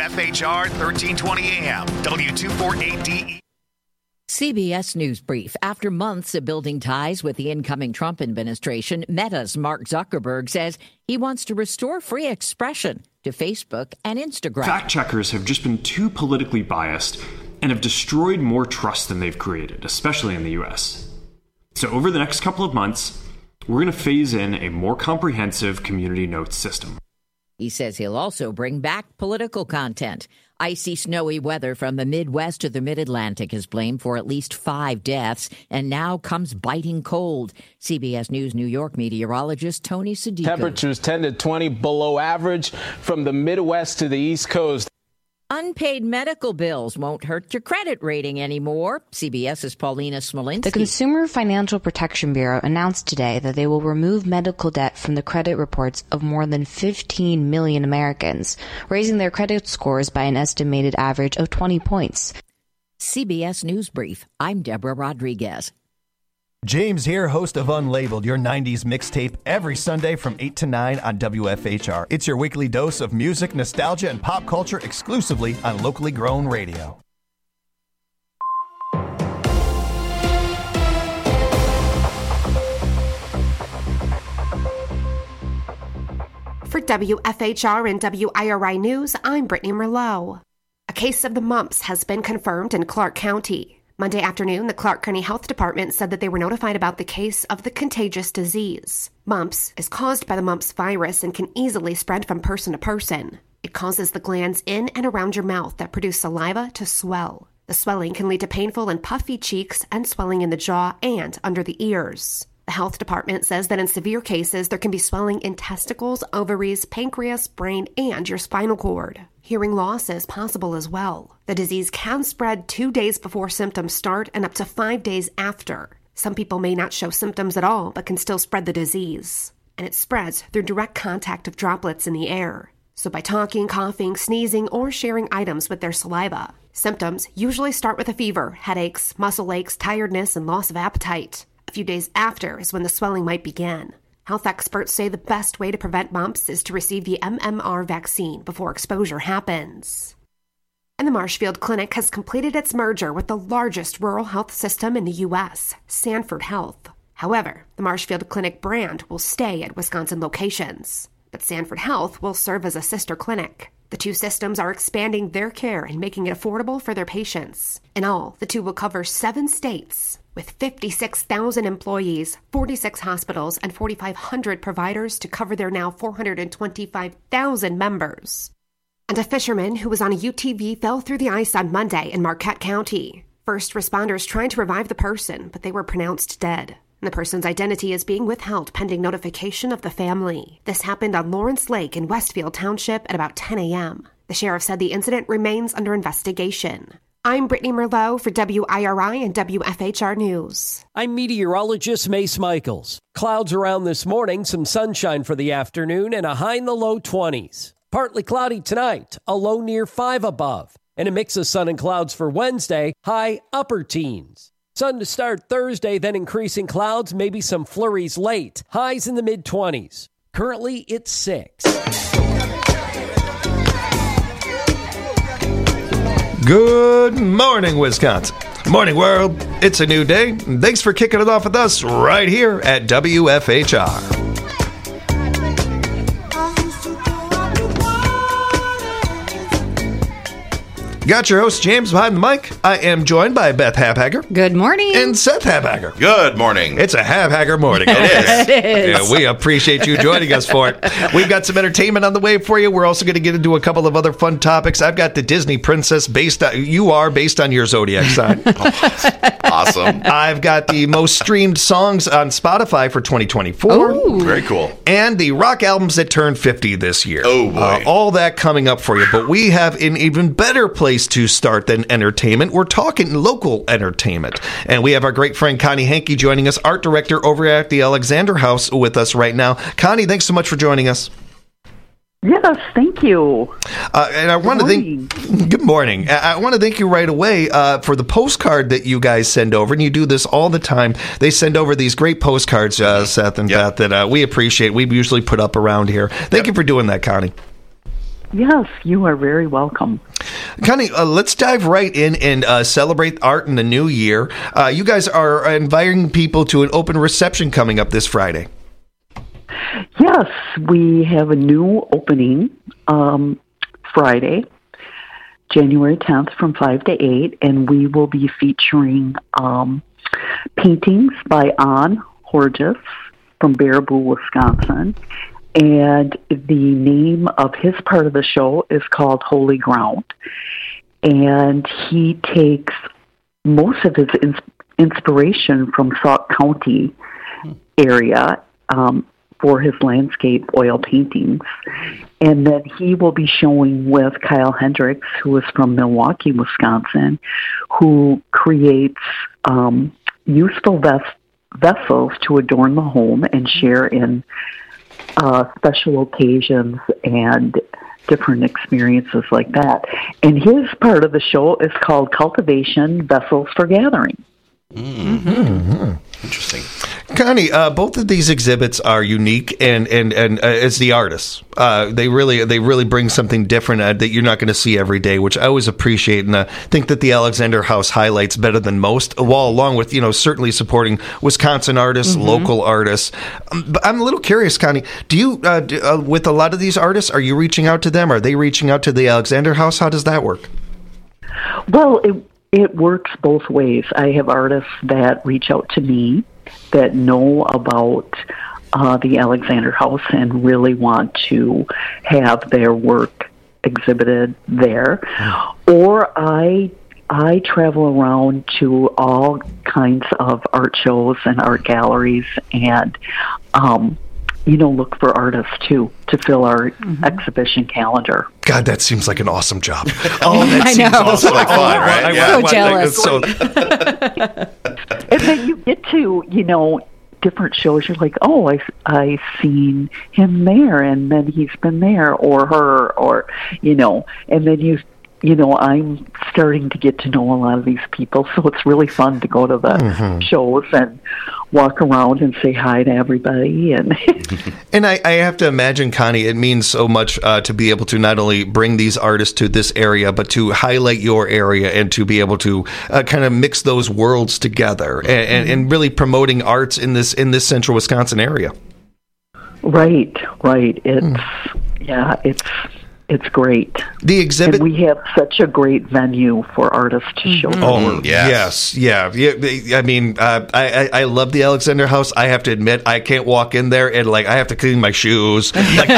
WFHR 1320 AM, W248DE. CBS News Brief. After months of building ties with the incoming Trump administration, Meta's Mark Zuckerberg says he wants to restore free expression to Facebook and Instagram. Fact checkers have just been too politically biased and have destroyed more trust than they've created, especially in the U.S. So over the next couple of months, we're going to phase in a more comprehensive community notes system. He says he'll also bring back political content. Icy, snowy weather from the Midwest to the Mid-Atlantic is blamed for at least 5 deaths, and now comes biting cold. CBS News New York meteorologist Tony Sadiku. Temperatures 10 to 20 below average from the Midwest to the East Coast. Unpaid medical bills won't hurt your credit rating anymore. CBS's Paulina Smolinski. The Consumer Financial Protection Bureau announced today that they will remove medical debt from the credit reports of more than 15 million Americans, raising their credit scores by an estimated average of 20 points. CBS News Brief. I'm Deborah Rodriguez. James here, host of Unlabeled, your 90s mixtape, every Sunday from 8 to 9 on WFHR. It's your weekly dose of music, nostalgia, and pop culture exclusively on locally grown radio. For WFHR and WIRI News, I'm Brittany Merlot. A case of the mumps has been confirmed in Clark County. Monday afternoon, the Clark County Health Department said that they were notified about the case of the contagious disease. Mumps is caused by the mumps virus and can easily spread from person to person. It causes the glands in and around your mouth that produce saliva to swell. The swelling can lead to painful and puffy cheeks and swelling in the jaw and under the ears. The health department says that in severe cases, there can be swelling in testicles, ovaries, pancreas, brain, and your spinal cord. Hearing loss is possible as well. The disease can spread 2 days before symptoms start and up to 5 days after. Some people may not show symptoms at all, but can still spread the disease. And it spreads through direct contact of droplets in the air. So by talking, coughing, sneezing, or sharing items with their saliva. Symptoms usually start with a fever, headaches, muscle aches, tiredness, and loss of appetite. A few days after is when the swelling might begin. Health experts say the best way to prevent mumps is to receive the MMR vaccine before exposure happens. And the Marshfield Clinic has completed its merger with the largest rural health system in the U.S., Sanford Health. However, the Marshfield Clinic brand will stay at Wisconsin locations, but Sanford Health will serve as a sister clinic. The two systems are expanding their care and making it affordable for their patients. In all, the two will cover 7 states, with 56,000 employees, 46 hospitals, and 4,500 providers to cover their now 425,000 members. And a fisherman who was on a UTV fell through the ice on Monday in Marquette County. First responders tried to revive the person, but they were pronounced dead. The person's identity is being withheld pending notification of the family. This happened on Lawrence Lake in Westfield Township at about 10 a.m. The sheriff said the incident remains under investigation. I'm Brittany Merlot for WIRI and WFHR News. I'm meteorologist Mace Michaels. Clouds around this morning, some sunshine for the afternoon, and a high in the low 20s. Partly cloudy tonight, a low near 5 above. And a mix of sun and clouds for Wednesday, high upper teens. Sun to start Thursday, then increasing clouds, maybe some flurries late. Highs in the mid-20s. Currently, it's 6. Good morning, Wisconsin. Morning, world. It's a new day. Thanks for kicking it off with us right here at WFHR. Got your host, James, behind the mic. I am joined by Beth Habhager. Good morning. And Seth Habhager. Good morning. It's a Habhager morning. It is. It is. Yeah, we appreciate you joining us for it. We've got some entertainment on the way for you. We're also going to get into a couple of other fun topics. I've got the Disney princess based on your zodiac sign. Awesome. I've got the most streamed songs on Spotify for 2024. Ooh. Very cool. And the rock albums that turned 50 this year. Oh, boy. All that coming up for you. But we have an even better place to start than entertainment. We're talking local entertainment. And we have our great friend Connie Hankey joining us, art director over at the Alexander House with us right now. Connie, thanks so much for joining us. Yes, thank you. And I want to thank. Good morning. I want to thank you right away for the postcard that you guys send over, and you do this all the time. They send over these great postcards, Seth and Beth, that we appreciate. We usually put up around here. Thank you for doing that, Connie. Yes, you are very welcome. Connie, let's dive right in and celebrate art in the new year. You guys are inviting people to an open reception coming up this Friday. Yes, we have a new opening Friday, January 10th from 5 to 8, and we will be featuring paintings by Ann Horgis from Baraboo, Wisconsin. And the name of his part of the show is called Holy Ground. And he takes most of his inspiration from Sauk County area for his landscape oil paintings. And then he will be showing with Kyle Hendricks, who is from Milwaukee, Wisconsin, who creates useful vessels to adorn the home and share in special occasions and different experiences like that. And his part of the show is called Cultivation Vessels for Gathering. Mm-hmm. Interesting. Connie, both of these exhibits are unique, and as the artists, they really bring something different that you're not going to see every day, which I always appreciate, and I think that the Alexander House highlights better than most, while along with certainly supporting Wisconsin artists, local artists. But I'm a little curious, Connie, do you with a lot of these artists, are you reaching out to them? Are they reaching out to the Alexander House? How does that work? Well, it works both ways. I have artists that reach out to me that know about the Alexander House and really want to have their work exhibited there. Or I travel around to all kinds of art shows and art galleries and look for artists too to fill our exhibition calendar. God, that seems like an awesome job. Oh, that I seems know. awesome. Like fun, right? So jealous. And then you get to, different shows. You're like, oh, I seen him there, and then he's been there, or her, or, and then I'm starting to get to know a lot of these people, so it's really fun to go to the shows and walk around and say hi to everybody. And I have to imagine, Connie, it means so much to be able to not only bring these artists to this area, but to highlight your area and to be able to kind of mix those worlds together and really promoting arts in this central Wisconsin area. Right. It's great. The exhibit. And we have such a great venue for artists to show their work. Yes. I mean, I love the Alexander House. I have to admit, I can't walk in there and I have to clean my shoes.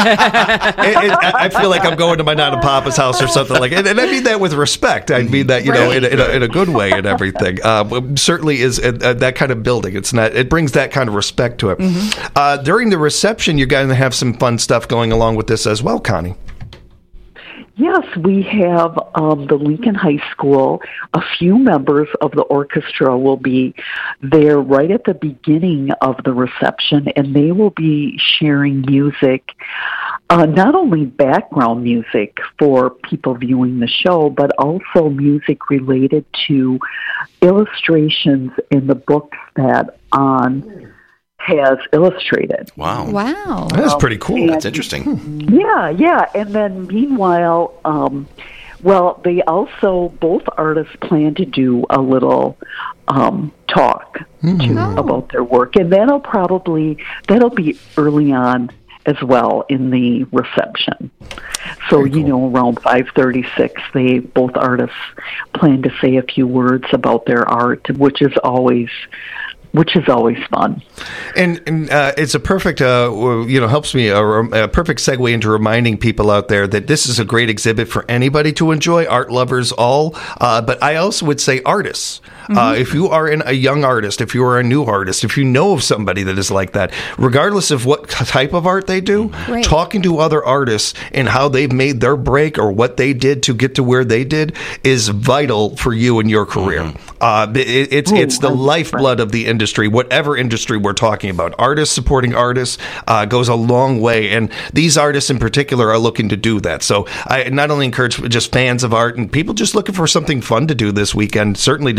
I feel like I'm going to my Nana Papa's house or something like that. And I mean that with respect. I mean that in a good way and everything. Certainly is that kind of building. It's not. It brings that kind of respect to it. During the reception, you're going to have some fun stuff going along with this as well, Connie. Yes, we have the Lincoln High School. A few members of the orchestra will be there right at the beginning of the reception, and they will be sharing music, not only background music for people viewing the show, but also music related to illustrations in the books that has illustrated. Wow. That's pretty cool. That's interesting. Yeah. And then meanwhile, they also, both artists plan to do a little talk about their work. And that'll be early on as well in the reception. So, around 5:36, both artists plan to say a few words about their art, which is always fun. And it's a perfect, helps me, a perfect segue into reminding people out there that this is a great exhibit for anybody to enjoy, art lovers all, but I also would say artists. If you are a young artist, if you are a new artist, if you know of somebody that is like that, regardless of what type of art they do, talking to other artists and how they've made their break or what they did to get to where they did is vital for you and your career. It's the lifeblood of the industry, whatever industry we're talking about. Artists supporting artists goes a long way, and these artists in particular are looking to do that. So I not only encourage just fans of art and people just looking for something fun to do this weekend, certainly to check it out.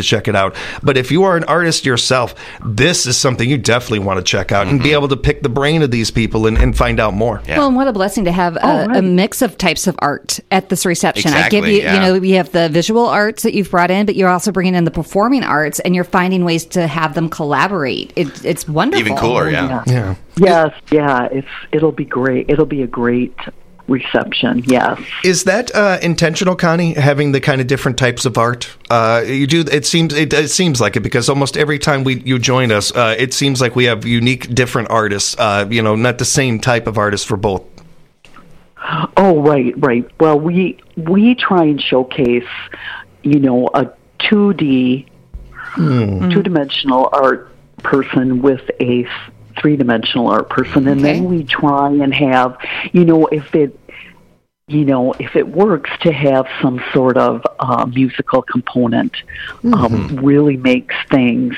out. But if you are an artist yourself, this is something you definitely want to check out and be able to pick the brain of these people and find out more. Yeah. Well, and what a blessing to have a mix of types of art at this reception. Exactly, I give you, we have the visual arts that you've brought in, but you're also bringing in the performing arts, and you're finding ways to have them collaborate. It's wonderful. Even cooler, yeah. Yes, yeah. It'll be great. It'll be a great reception. Yes. Is that intentional, Connie? Having the kind of different types of art you do? It seems like it, because almost every time you join us, it seems like we have unique, different artists. Not the same type of artists for both. Oh, right. Well, we try and showcase, a 2D, two-dimensional art person with a three-dimensional art person, and then we try and have, if it works, to have some sort of musical component, really makes things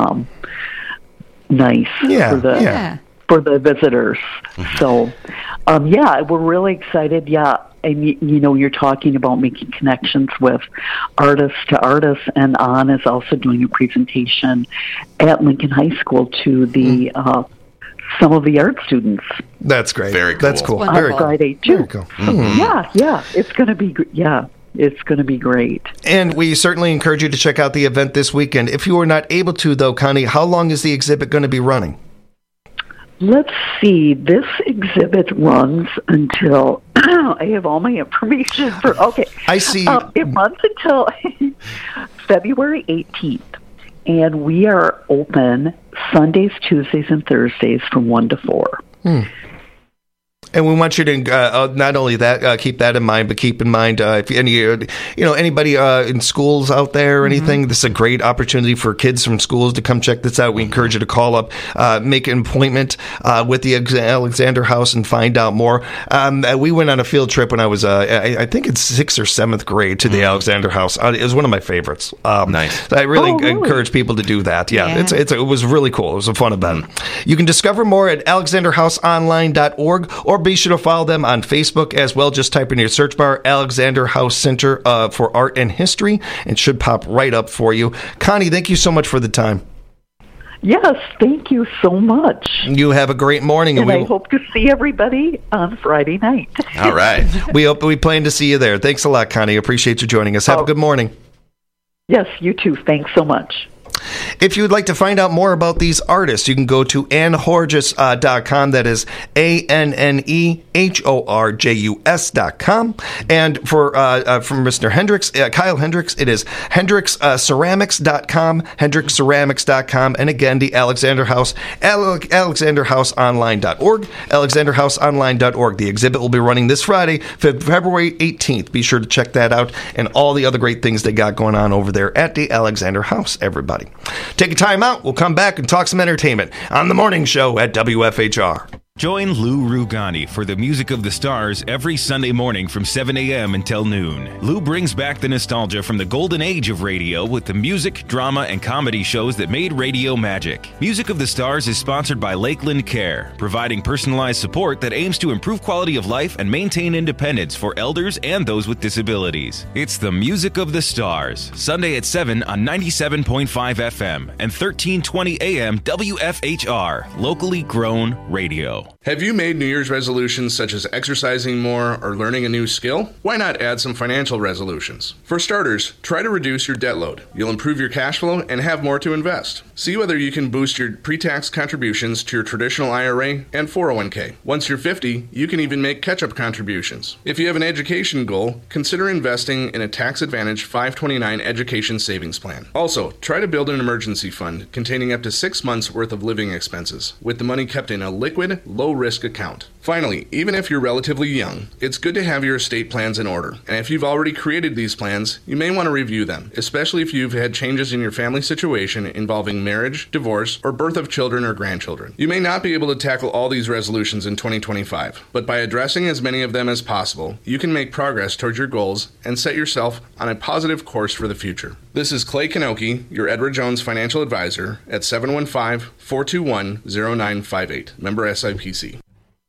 nice for the visitors. So, we're really excited. Yeah. And, you're talking about making connections with artist to artist, and Ann is also doing a presentation at Lincoln High School to the some of the art students. That's great. Very cool. That's cool. On Friday, too. Very cool. Yeah. It's going to be, it's going to be great. And we certainly encourage you to check out the event this weekend. If you are not able to, though, Connie, how long is the exhibit going to be running? Let's see. This exhibit runs until I have all my information for. Okay, I see. It runs until February 18th, and we are open Sundays, Tuesdays, and Thursdays from 1 to 4. And we want you to not only that, keep that in mind, but keep in mind if anybody in schools out there or anything, this is a great opportunity for kids from schools to come check this out. We encourage you to call up, make an appointment with the Alexander House and find out more. We went on a field trip when I was, I think it's 6th or 7th grade, to the Alexander House. It was one of my favorites. Nice. I really encourage people to do that. Yeah. It was really cool. It was a fun event. You can discover more at alexanderhouseonline.org, or be sure to follow them on Facebook as well. Just type in your search bar Alexander House Center for Art and History, and should pop right up for you. Connie, thank you so much for the time. Yes, thank you so much. You have a great morning. And I hope to see everybody on Friday night. All right. We plan to see you there. Thanks a lot, Connie. Appreciate you joining us. Have a good morning. Yes, you too. Thanks so much. If you would like to find out more about these artists, you can go to AnneHorjus.com. That is ANNEHORJUS.com. And for from Mr. Hendricks, Kyle Hendricks, it is HendricksCeramics.com, HendricksCeramics.com. And again, the Alexander House, AlexanderHouseOnline.org, AlexanderHouseOnline.org. The exhibit will be running this Friday, February 18th. Be sure to check that out, and all the other great things they got going on over there at the Alexander House, everybody. Take a time out. We'll come back and talk some entertainment on The Morning Show at WFHR. Join Lou Rugani for the Music of the Stars every Sunday morning from 7 a.m. until noon. Lou brings back the nostalgia from the golden age of radio with the music, drama, and comedy shows that made radio magic. Music of the Stars is sponsored by Lakeland Care, providing personalized support that aims to improve quality of life and maintain independence for elders and those with disabilities. It's the Music of the Stars, Sunday at 7 on 97.5 FM and 1320 AM WFHR, locally grown radio. Have you made New Year's resolutions such as exercising more or learning a new skill? Why not add some financial resolutions? For starters, try to reduce your debt load. You'll improve your cash flow and have more to invest. See whether you can boost your pre-tax contributions to your traditional IRA and 401k. Once you're 50, you can even make catch-up contributions. If you have an education goal, consider investing in a tax-advantaged 529 education savings plan. Also, try to build an emergency fund containing up to 6 months' worth of living expenses, with the money kept in a liquid, low-risk account. Finally, even if you're relatively young, it's good to have your estate plans in order. And if you've already created these plans, you may want to review them, especially if you've had changes in your family situation involving marriage, divorce, or birth of children or grandchildren. You may not be able to tackle all these resolutions in 2025, but by addressing as many of them as possible, you can make progress towards your goals and set yourself on a positive course for the future. This is Clay Kanoki, your Edward Jones financial advisor at 715-421-0958. Member SIPC.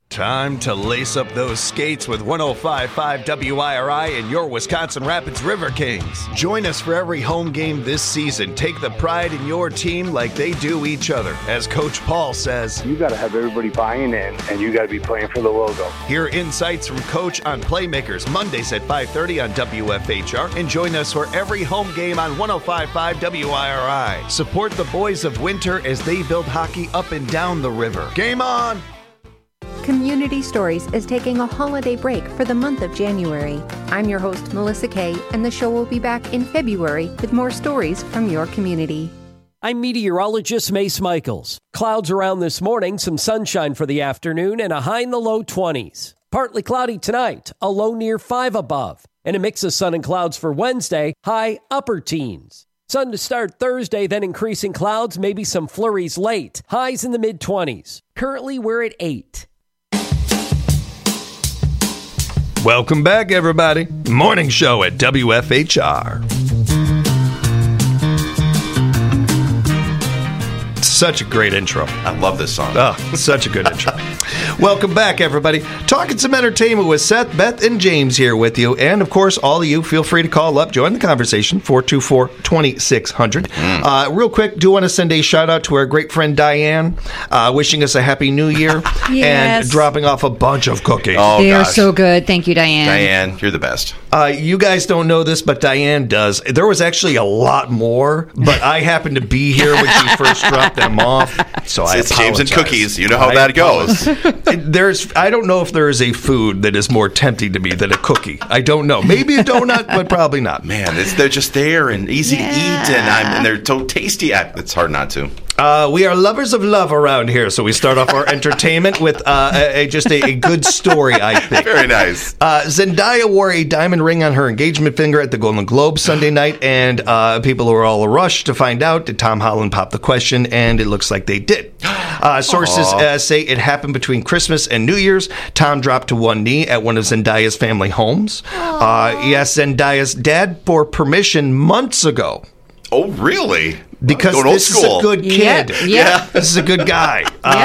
Time to lace up those skates with 105.5 WIRI and your Wisconsin Rapids River Kings. Join us for every home game this season. Take the pride in your team like they do each other. As Coach Paul says, you got to have everybody buying in, and you got to be playing for the logo. Hear insights from Coach on Playmakers Mondays at 5:30 on WFHR. And join us for every home game on 105.5 WIRI. Support the boys of Winter as they build hockey up and down the river. Game on! Community Stories is taking a holiday break for the month of January. I'm your host, Melissa Kay, and the show will be back in February with more stories from your community. I'm meteorologist Mace Michaels. Clouds around this morning, some sunshine for the afternoon, and a high in the low 20s. Partly cloudy tonight, a low near 5 above, and a mix of sun and clouds for Wednesday, high upper teens. Sun to start Thursday, then increasing clouds, maybe some flurries late, highs in the mid-20s. Currently, we're at 8. Welcome back, everybody. Morning show at WFHR. Such a great intro. I love this song. Oh, such a good intro. Welcome back, everybody. Talking some entertainment with Seth, Beth, and James here with you. And, of course, all of you, feel free to call up, join the conversation, 424-2600. Real quick, do want to send a shout-out to our great friend Diane, wishing us a Happy New Year Yes. and dropping off a bunch of cookies. Oh, They are gosh. so good. Thank you, Diane. Diane, you're the best. You guys don't know this, but Diane does. There was actually a lot more, but I happened to be here when she first dropped them off, so I It's apologize. James and cookies. You know how that goes. I don't know if there is a food that is more tempting to me than a cookie. I don't know. Maybe a donut, but probably not. Man, they're just there and easy to eat, and they're so tasty. It's hard not to. We are lovers of love around here, so we start off our entertainment with just a good story, I think. Very nice. Zendaya wore a diamond ring on her engagement finger at the Golden Globe Sunday night, and people were all rushed to find out, did Tom Holland pop the question, and it looks like they did. Sources say it happened between Christmas and New Year's. Tom dropped to one knee at one of Zendaya's family homes. Yes, Zendaya's dad bore permission months ago. Oh, really? Because Going old this is school. a good kid. Yeah. This is a good guy.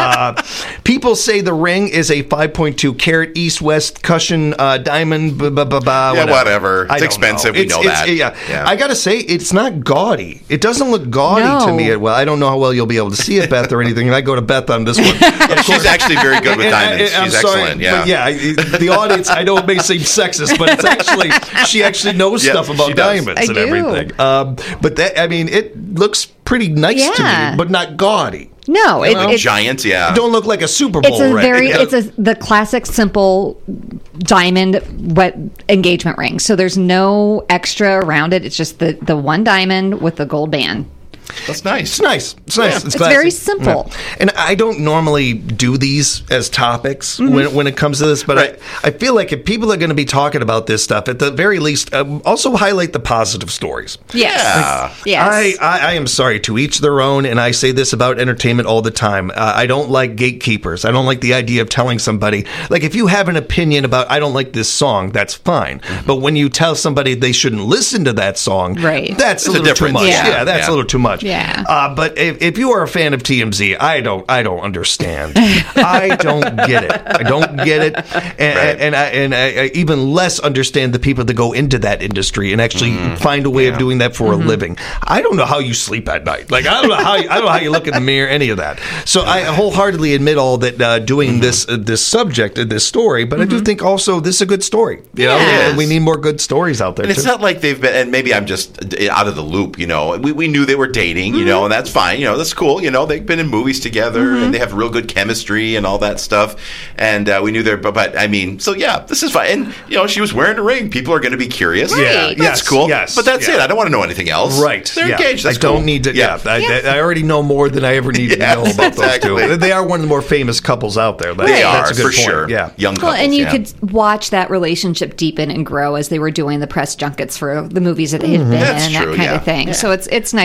People say the ring is a 5.2 carat east-west cushion diamond. Whatever. It's expensive. We know that. Yeah. I got to say, it's not gaudy. It doesn't look gaudy to me. Well, I don't know how well you'll be able to see it, Beth, or anything. And I go to Beth on this one. She's actually very good with diamonds. She's excellent. But the audience, I know it may seem sexist, but it's actually, she actually knows stuff about diamonds and everything. But that, I mean, it looks pretty nice to me, but not gaudy. No, it's giant. It don't look like a Super Bowl ring. It's the classic simple diamond wet engagement ring. So there's no extra around it. It's just the one diamond with the gold band. That's nice. It's nice. It's nice. Yeah. It's very simple. Yeah. And I don't normally do these as topics when it comes to this, but I feel like if people are going to be talking about this stuff, at the very least, also highlight the positive stories. Yes. Yes. I am sorry, to each their own, and I say this about entertainment all the time. I don't like gatekeepers. I don't like the idea of telling somebody, like, if you have an opinion about, I don't like this song, that's fine. But when you tell somebody they shouldn't listen to that song, that's a little too much. Yeah, that's a little too much. Yeah. But if you are a fan of TMZ, I don't understand. I don't get it. I don't get it, and I even less understand the people that go into that industry and actually find a way of doing that for a living. I don't know how you sleep at night. Like I don't know how you look in the mirror. Any of that. So I wholeheartedly admit all that doing this subject, this story. But I do think also this is a good story. You know, and we need more good stories out there. And it's not like they've been. And maybe I'm just out of the loop. You know, we knew they were dating. You know, and that's fine. You know, that's cool. You know, they've been in movies together and they have real good chemistry and all that stuff. And we knew they're, but I mean, so yeah, this is fine. And, you know, she was wearing a ring. People are going to be curious. Right. That's cool. Yes. But that's it. I don't want to know anything else. Right. They're engaged. That's I don't cool. need to. I already know more than I ever need to know about those two. They are one of the more famous couples out there. They that's are, a good for point. sure. Yeah. Young couples. Well, and you could watch that relationship deepen and grow as they were doing the press junkets for the movies that they had been in and that kind of thing. So it's nice to see that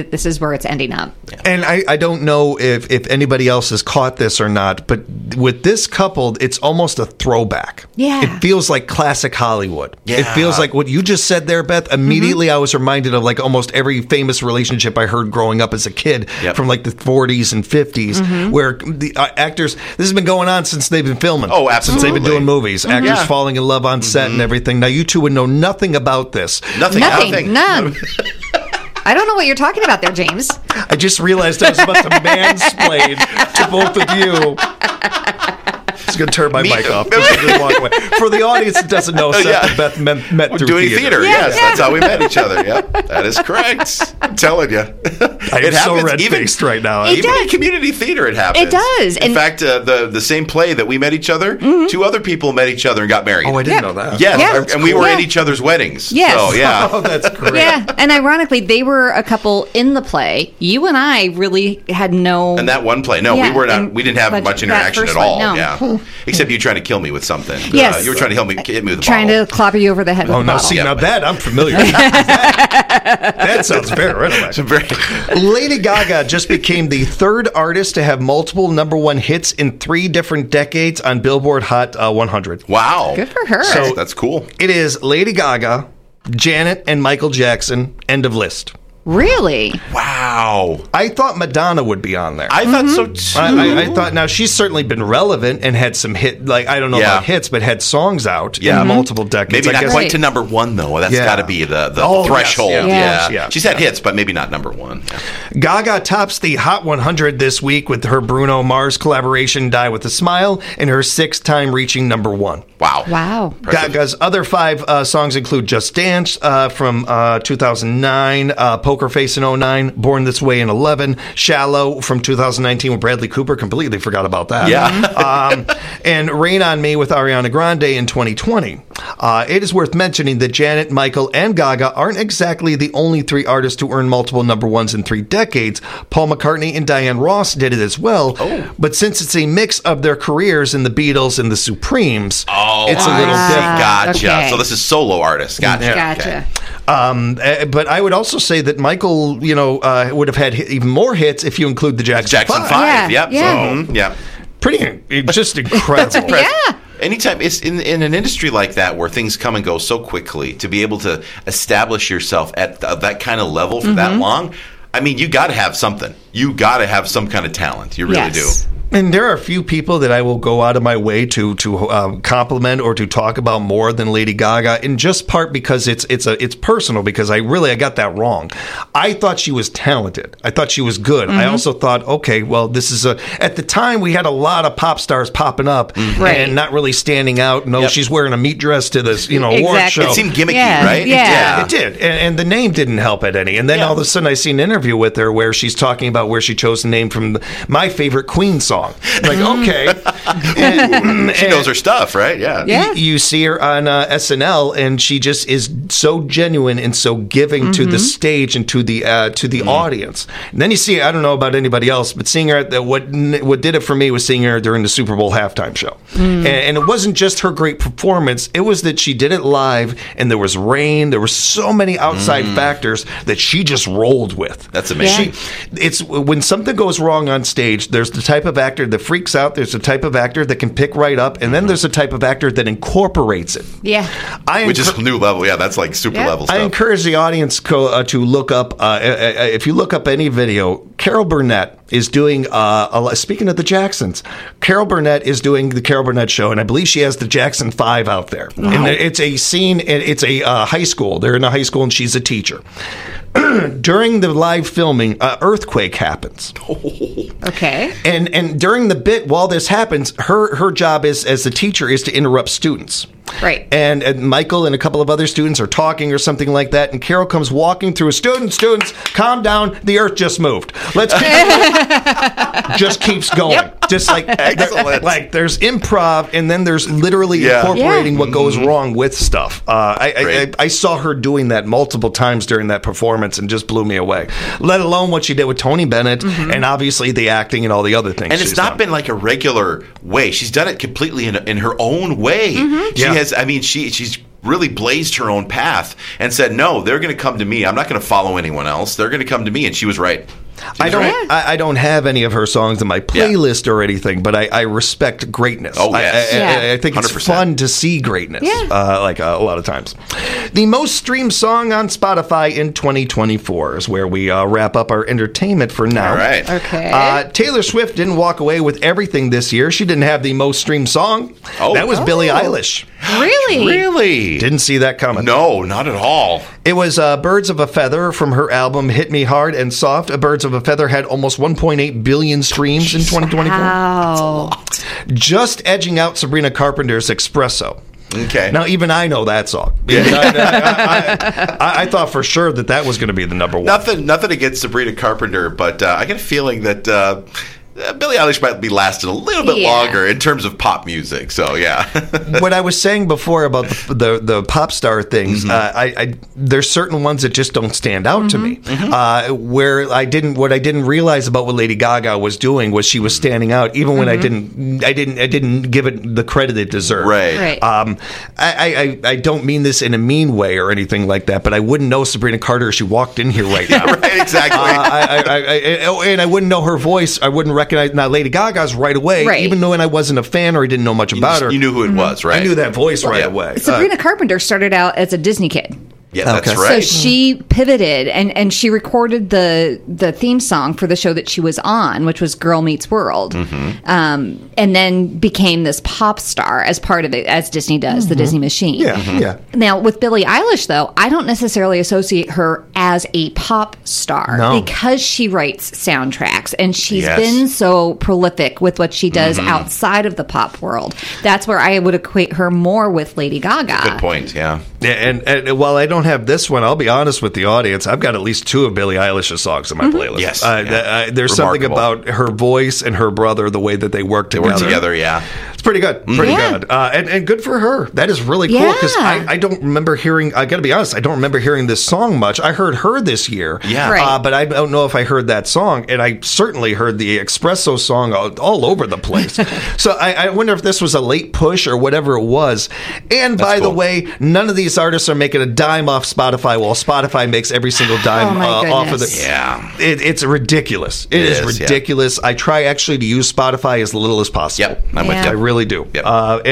that this is where it's ending up. And I don't know if anybody else has caught this or not, but with this couple, it's almost a throwback. Yeah. It feels like classic Hollywood. Yeah. It feels like what you just said there, Beth. Immediately I was reminded of like almost every famous relationship I heard growing up as a kid from like the 40s and 50s, where the actors, this has been going on since they've been filming. Oh, absolutely. Since they've been doing movies. Actors falling in love on set and everything. Now, you two would know nothing about this. Nothing. None. I don't know what you're talking about there, James. I just realized I was about to mansplain to both of you. I was going to turn my mic off. Walk away. For the audience that doesn't know, Seth and Beth met through doing theater. Yes, that's how we met each other. Yep, that is correct. I'm telling you. I am so red-faced right now. Even in community theater, it happens. It does. In fact, the same play that we met each other, two other people met each other and got married. Oh, I didn't know that. Yes, and we were in each other's weddings. Yes. So, yeah. Oh, that's great. Yeah, and ironically, they were a couple in the play. You and I really had no... And that one play. No, we were not. We didn't have much interaction at all. No. Yeah. Except you trying to kill me with something. Yes. You were trying to hit me with a trying bottle. to clobber you over the head with a bottle. See, now that I'm familiar with. That sounds very right. Lady Gaga just became the third artist to have multiple number one hits in 3 different decades on Billboard Hot 100. Wow. Good for her. So that's cool. It is Lady Gaga, Janet, and Michael Jackson. End of list. Really? Wow. I thought Madonna would be on there. I thought so too. I thought, now she's certainly been relevant and had some hit, like, I don't know about hits, but had songs out in multiple decades. Maybe not quite to number one, though. That's got to be the threshold. Yes. She's had hits, but maybe not number one. Gaga tops the Hot 100 this week with her Bruno Mars collaboration, Die With a Smile, and her 6th time reaching number 1. Wow. Gaga's other 5 songs include Just Dance from 2009, Poker Face in 2009, Born This Way in 2011, Shallow from 2019 with Bradley Cooper. Completely forgot about that. Yeah. And Rain on Me with Ariana Grande in 2020. It is worth mentioning that Janet, Michael, and Gaga aren't exactly the only 3 artists to earn multiple number ones in 3 decades. Paul McCartney and Diana Ross did it as well. But since it's a mix of their careers in the Beatles and the Supremes, it's a little different. Gotcha. Okay. So this is solo artists. Gotcha. But I would also say that Michael, would have had even more hits if you include the Jackson 5. Yep. So, pretty, just incredible. Anytime it's in an industry like that where things come and go so quickly, to be able to establish yourself at that kind of level for that long, I mean, you got to have something. You got to have some kind of talent. You really do. And there are a few people that I will go out of my way to compliment or to talk about more than Lady Gaga, in just part because it's personal, because I got that wrong. I thought she was talented. I thought she was good. I also thought, okay, well, this is at the time we had a lot of pop stars popping up and not really standing out. No, she's wearing a meat dress to this award show. It seemed gimmicky, right? Yeah, it did. And the name didn't help it any. And then all of a sudden I see an interview with her where she's talking about where she chose the name from my favorite Queen song. Like, okay. She knows her stuff, right? Yeah. You see her on SNL, and she just is so genuine and so giving to the stage and to the audience. And then you see, I don't know about anybody else, but seeing her, what did it for me was seeing her during the Super Bowl halftime show. And it wasn't just her great performance, it was that she did it live, and there was rain, there were so many outside factors that she just rolled with. That's amazing. It's when something goes wrong on stage, there's the type of actor that freaks out, there's a type of actor that can pick right up, and then there's a type of actor that incorporates it. Which is new level. Yeah, that's like super level stuff. I encourage the audience to look up, if you look up any video, Carol Burnett is doing, speaking of the Jacksons, Carol Burnett is doing the Carol Burnett Show, and I believe she has the Jackson 5 out there. Wow. And it's a scene, it's a high school. They're in a high school, and she's a teacher. During the live filming, an earthquake happens. Okay. And during the bit, while this happens, her job as the teacher is to interrupt students. Right. And Michael and a couple of other students are talking or something like that, and Carol comes walking through. Students, calm down. The earth just moved. Let's just keeps going. Yep. Just like like there's improv, and then there's literally incorporating what goes wrong with stuff. I saw her doing that multiple times during that performance, and just blew me away. Let alone what she did with Tony Bennett, and obviously the acting and all the other things. And it's not been like a regular way. She's done it completely in her own way. She has. I mean, she's really blazed her own path and said, no, they're going to come to me. I'm not going to follow anyone else. They're going to come to me. And she was right. I don't have any of her songs in my playlist or anything, but I respect greatness. Oh, yes. I think it's 100%. fun to see greatness, like a lot of times. The most streamed song on Spotify in 2024 is where we wrap up our entertainment for now. All right. Okay. Taylor Swift didn't walk away with everything this year. She didn't have the most streamed song. That was Billie Eilish. Really? Really? Didn't see that coming. No, not at all. It was Birds of a Feather from her album Hit Me Hard and Soft. Birds of a Feather had almost 1.8 billion streams in 2024. Wow. Just edging out Sabrina Carpenter's Espresso. Okay. Now, even I know that song. I thought for sure that was going to be the number one. Nothing against Sabrina Carpenter, but I get a feeling that Billie Eilish might be lasting a little bit longer in terms of pop music. So, yeah. What I was saying before about the pop star things, there's certain ones that just don't stand out to me. What I didn't realize about what Lady Gaga was doing was she was standing out, even when I didn't give it the credit it deserved. Right. I don't mean this in a mean way or anything like that, but I wouldn't know Sabrina Carter if she walked in here right now. Right, exactly. And I wouldn't know her voice. I wouldn't recognize. Now, Lady Gaga's right away, even though I wasn't a fan or I didn't know much about her. You knew who it was, right? I knew that voice right away. Sabrina Carpenter started out as a Disney kid. Yeah, that's right. So she pivoted and she recorded the theme song for the show that she was on, which was Girl Meets World, and then became this pop star as part of it, as Disney does, the Disney machine. Yeah. Now, with Billie Eilish, though, I don't necessarily associate her as a pop star because she writes soundtracks and she's been so prolific with what she does outside of the pop world. That's where I would equate her more with Lady Gaga. Good point, yeah. And while I don't have this one, I'll be honest with the audience, I've got at least 2 of Billie Eilish's songs in my playlist. Yes. There's something about her voice and her brother, the way that they work together. Yeah. It's pretty good. Pretty good. And good for her. That is really cool because I don't remember hearing, I got to be honest, I don't remember hearing this song much. I heard her this year. Yeah. But I don't know if I heard that song. And I certainly heard the Espresso song all over the place. So I wonder if this was a late push or whatever it was. And by the way, none of these artists are making a dime off Spotify while Spotify makes every single dime off of it. Yeah. It's ridiculous. It is ridiculous. Yeah. I try actually to use Spotify as little as possible. Yep. I'm with you. I really do. Yep.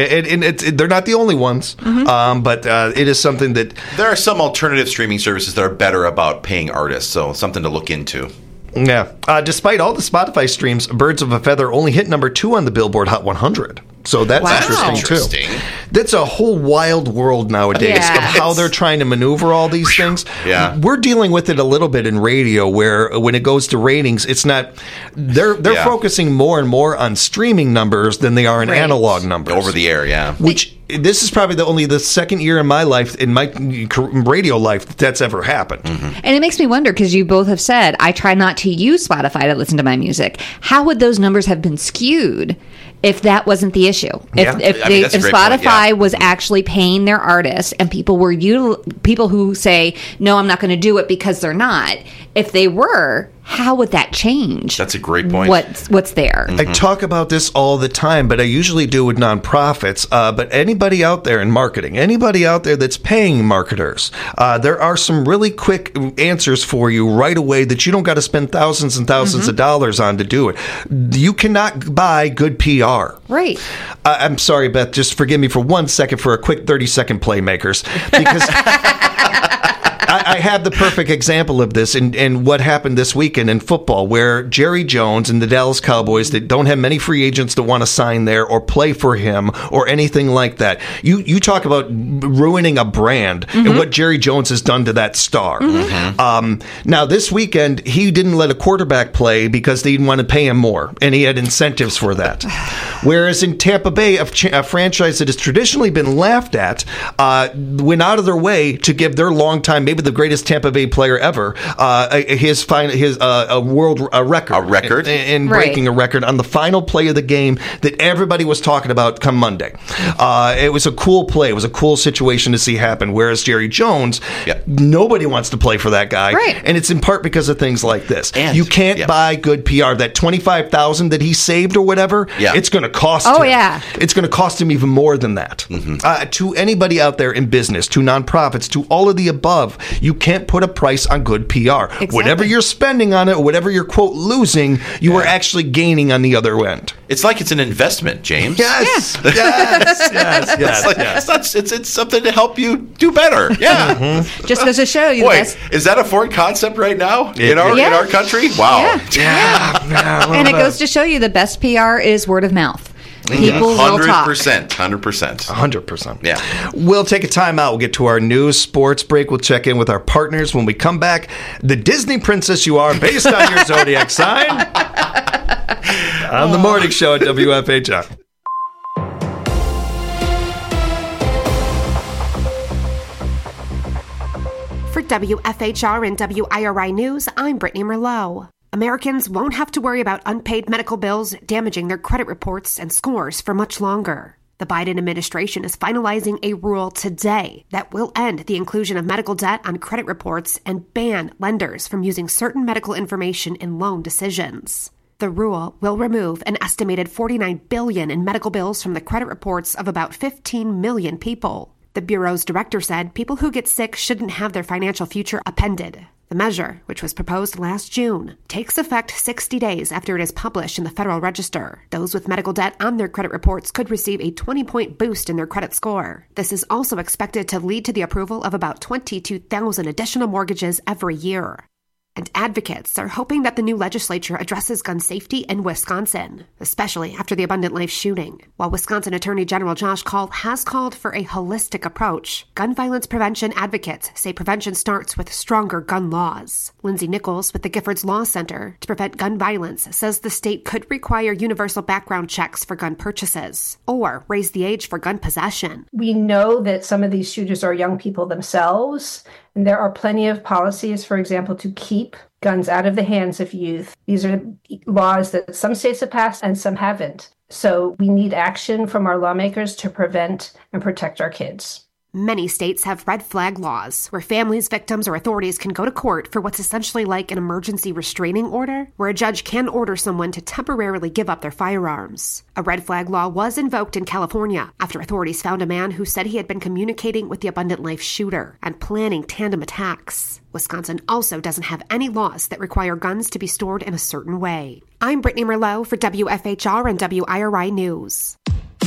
And they're not the only ones, but it is something that... There are some alternative streaming services that are better about paying artists, so something to look into. Yeah. Despite all the Spotify streams, Birds of a Feather only hit number 2 on the Billboard Hot 100. So that's interesting too. That's a whole wild world nowadays of how they're trying to maneuver all these things. Yeah. We're dealing with it a little bit in radio where when it goes to ratings, it's not they're focusing more and more on streaming numbers than they are in analog numbers. Over the air, yeah. Which this is probably only the second year in my life, in my radio life, that's ever happened. And it makes me wonder, because you both have said, I try not to use Spotify to listen to my music. How would those numbers have been skewed if that wasn't the issue? If Spotify was actually paying their artists and people who say, no, I'm not going to do it because they're not, if they were, how would that change? That's a great point. What's there? I talk about this all the time, but I usually do with nonprofits. But anybody out there in marketing, anybody out there that's paying marketers, there are some really quick answers for you right away that you don't got to spend thousands and thousands of dollars on to do it. You cannot buy good PR. Right. I'm sorry, Beth, just forgive me for 1 second for a quick 30-second playmakers, because I have the perfect example of this in what happened this weekend in football, where Jerry Jones and the Dallas Cowboys that don't have many free agents that want to sign there or play for him or anything like that. You talk about ruining a brand and what Jerry Jones has done to that star. Now, this weekend, he didn't let a quarterback play because they didn't want to pay him more, and he had incentives for that. Whereas in Tampa Bay, a franchise that has traditionally been laughed at went out of their way to give their longtime, maybe the greatest greatest Tampa Bay player ever. His world record. In breaking a record on the final play of the game that everybody was talking about come Monday. It was a cool play. It was a cool situation to see happen. Whereas Jerry Jones, nobody wants to play for that guy. Right. And it's in part because of things like this. And you can't buy good PR. That $25,000 that he saved or whatever, it's going to cost him. It's going to cost him even more than that. To anybody out there in business, to nonprofits, to all of the above, you can't put a price on good PR. Exactly. Whatever you're spending on it, or whatever you're, quote, losing, you are actually gaining on the other end. It's like it's an investment, James. Yes. It's something to help you do better. Yeah. Just goes to show you. Boy, is that a foreign concept right now in our country? Wow. And it goes to show you the best PR is word of mouth. People will talk. 100%. 100%. Yeah. We'll take a time out. We'll get to our news, sports break. We'll check in with our partners. When we come back, the Disney princess you are based on your zodiac sign on the morning show at WFHR. For WFHR and WIRI News, I'm Brittany Merlot. Americans won't have to worry about unpaid medical bills damaging their credit reports and scores for much longer. The Biden administration is finalizing a rule today that will end the inclusion of medical debt on credit reports and ban lenders from using certain medical information in loan decisions. The rule will remove an estimated $49 billion in medical bills from the credit reports of about 15 million people. The Bureau's director said people who get sick shouldn't have their financial future appended. The measure, which was proposed last June, takes effect 60 days after it is published in the Federal Register. Those with medical debt on their credit reports could receive a 20-point boost in their credit score. This is also expected to lead to the approval of about 22,000 additional mortgages every year. And advocates are hoping that the new legislature addresses gun safety in Wisconsin, especially after the Abundant Life shooting. While Wisconsin Attorney General Josh Kaul has called for a holistic approach, gun violence prevention advocates say prevention starts with stronger gun laws. Lindsay Nichols with the Giffords Law Center to Prevent Gun Violence says the state could require universal background checks for gun purchases or raise the age for gun possession. We know that some of these shooters are young people themselves. And there are plenty of policies, for example, to keep guns out of the hands of youth. These are laws that some states have passed and some haven't. So we need action from our lawmakers to prevent and protect our kids. Many states have red flag laws where families, victims, or authorities can go to court for what's essentially like an emergency restraining order, where a judge can order someone to temporarily give up their firearms. A red flag law was invoked in California after authorities found a man who said he had been communicating with the Abundant Life shooter and planning tandem attacks. Wisconsin also doesn't have any laws that require guns to be stored in a certain way. I'm Brittany Merlot for WFHR and WIRI News.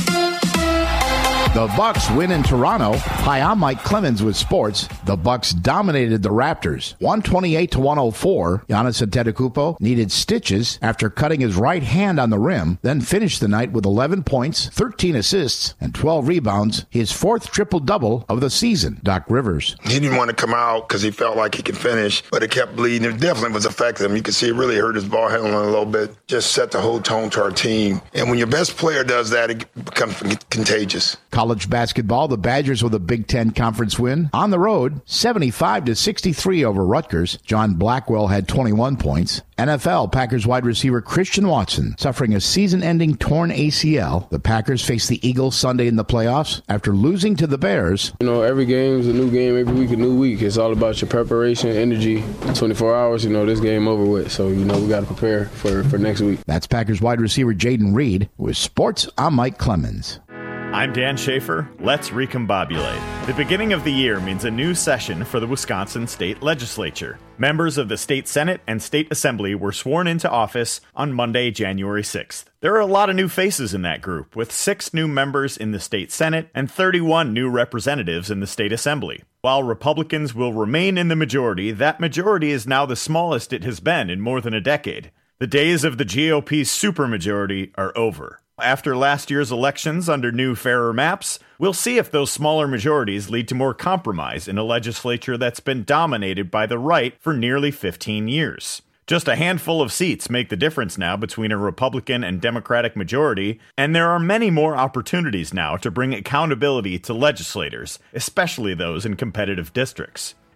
The Bucks win in Toronto. Hi, I'm Mike Clemens with sports. The Bucks dominated the Raptors, 128-104. Giannis Antetokounmpo needed stitches after cutting his right hand on the rim, then finished the night with 11 points, 13 assists, and 12 rebounds, his fourth triple-double of the season. Doc Rivers. He didn't want to come out because he felt like he could finish, but it kept bleeding. It definitely was affecting him. You could see it really hurt his ball handling a little bit, just set the whole tone to our team. And when your best player does that, it becomes contagious. College basketball, the Badgers with a Big Ten Conference win. On the road, 75-63 over Rutgers. John Blackwell had 21 points. NFL, Packers wide receiver Christian Watson suffering a season-ending torn ACL. The Packers face the Eagles Sunday in the playoffs after losing to the Bears. You know, every game is a new game, every week a new week. It's all about your preparation, energy. 24 hours, this game over with. So, we got to prepare for next week. That's Packers wide receiver Jaden Reed. With sports, I'm Mike Clemens. I'm Dan Schaefer. Let's recombobulate. The beginning of the year means a new session for the Wisconsin State Legislature. Members of the State Senate and State Assembly were sworn into office on Monday, January 6th. There are a lot of new faces in that group, with 6 new members in the State Senate and 31 new representatives in the State Assembly. While Republicans will remain in the majority, that majority is now the smallest it has been in more than a decade. The days of the GOP's supermajority are over. After last year's elections under new, fairer maps, we'll see if those smaller majorities lead to more compromise in a legislature that's been dominated by the right for nearly 15 years. Just a handful of seats make the difference now between a Republican and Democratic majority, and there are many more opportunities now to bring accountability to legislators, especially those in competitive districts.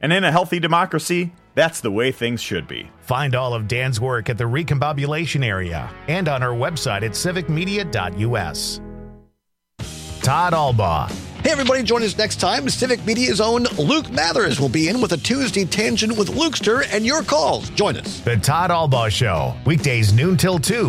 And in a healthy democracy, that's the way things should be. Find all of Dan's work at the Recombobulation Area and on our website at civicmedia.us. Todd Albaugh. Hey, everybody, join us next time. Civic Media's own Luke Mathers will be in with a Tuesday Tangent with Lukester and your calls. Join us. The Todd Albaugh Show, weekdays noon till 2.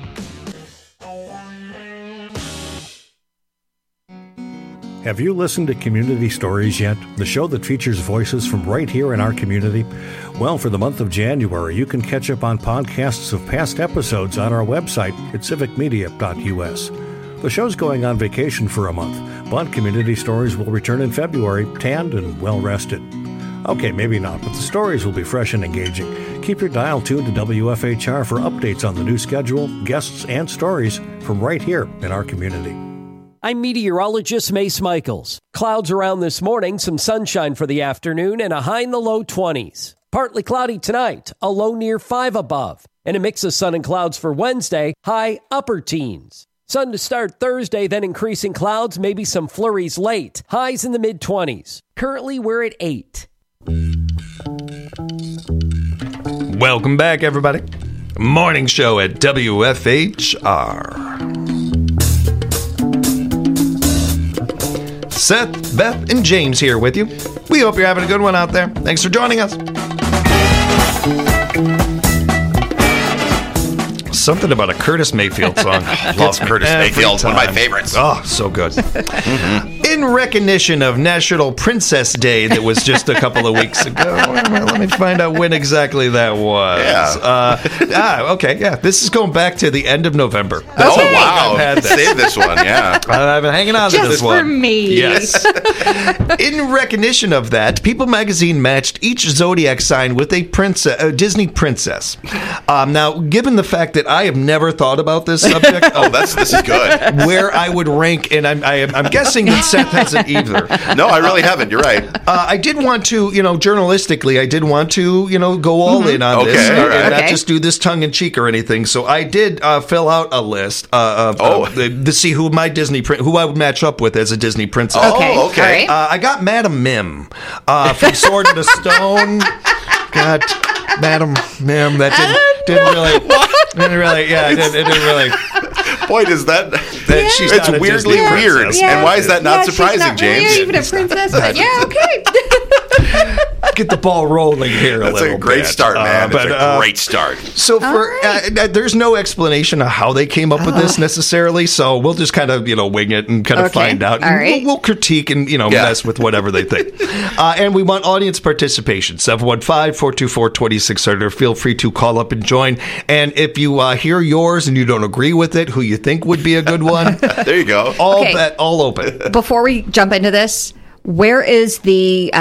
Have you listened to Community Stories yet? The show that features voices from right here in our community? Well, for the month of January, you can catch up on podcasts of past episodes on our website at civicmedia.us. The show's going on vacation for a month, but Community Stories will return in February, tanned and well-rested. Okay, maybe not, but the stories will be fresh and engaging. Keep your dial tuned to WFHR for updates on the new schedule, guests, and stories from right here in our community. I'm meteorologist Mace Michaels. Clouds around this morning, some sunshine for the afternoon, and a high in the low 20s. Partly cloudy tonight, a low near 5 above, and a mix of sun and clouds for Wednesday, high upper teens. Sun to start Thursday, then increasing clouds, maybe some flurries late, highs in the mid-20s. Currently, we're at 8. Welcome back, everybody. Morning show at WFHR. Seth, Beth, and James here with you. We hope you're having a good one out there. Thanks for joining us. Something about a Curtis Mayfield song. Love Curtis Mayfield, one of my favorites. Oh, so good. In recognition of National Princess Day that was just a couple of weeks ago. Let me find out when exactly that was. Yeah. Okay, yeah. This is going back to the end of November. That's wow. Save this one, yeah. I've been hanging on to this one. Just for me. Yes. In recognition of that, People magazine matched each zodiac sign with a Disney princess. Now, given the fact that I have never thought about this subject. This is good. Where I would rank, and I'm guessing that Seth hasn't either. No, I really haven't. You're right. I did want to, journalistically, I did want to, go all in on this, and not just do this tongue in cheek or anything. So I did fill out a list to see who I would match up with as a Disney princess. Oh, okay. I got Madam Mim from Sword in the Stone. God, Madam Mim, that didn't really. Boy, does that. She's it's weirdly weird. Yeah. And why is that not surprising, James? Really even a princess, but yeah, okay. Get the ball rolling here. That's a great start, man. It's a great start. So there's no explanation of how they came up with this necessarily. So we'll just kind of wing it and kind of find out. All right. We'll critique and mess with whatever they think. And we want audience participation. 715-424-2600. Feel free to call up and join. And if you hear yours and you don't agree with it, who you think would be a good one, there you go. All open. Before we jump into this, where is the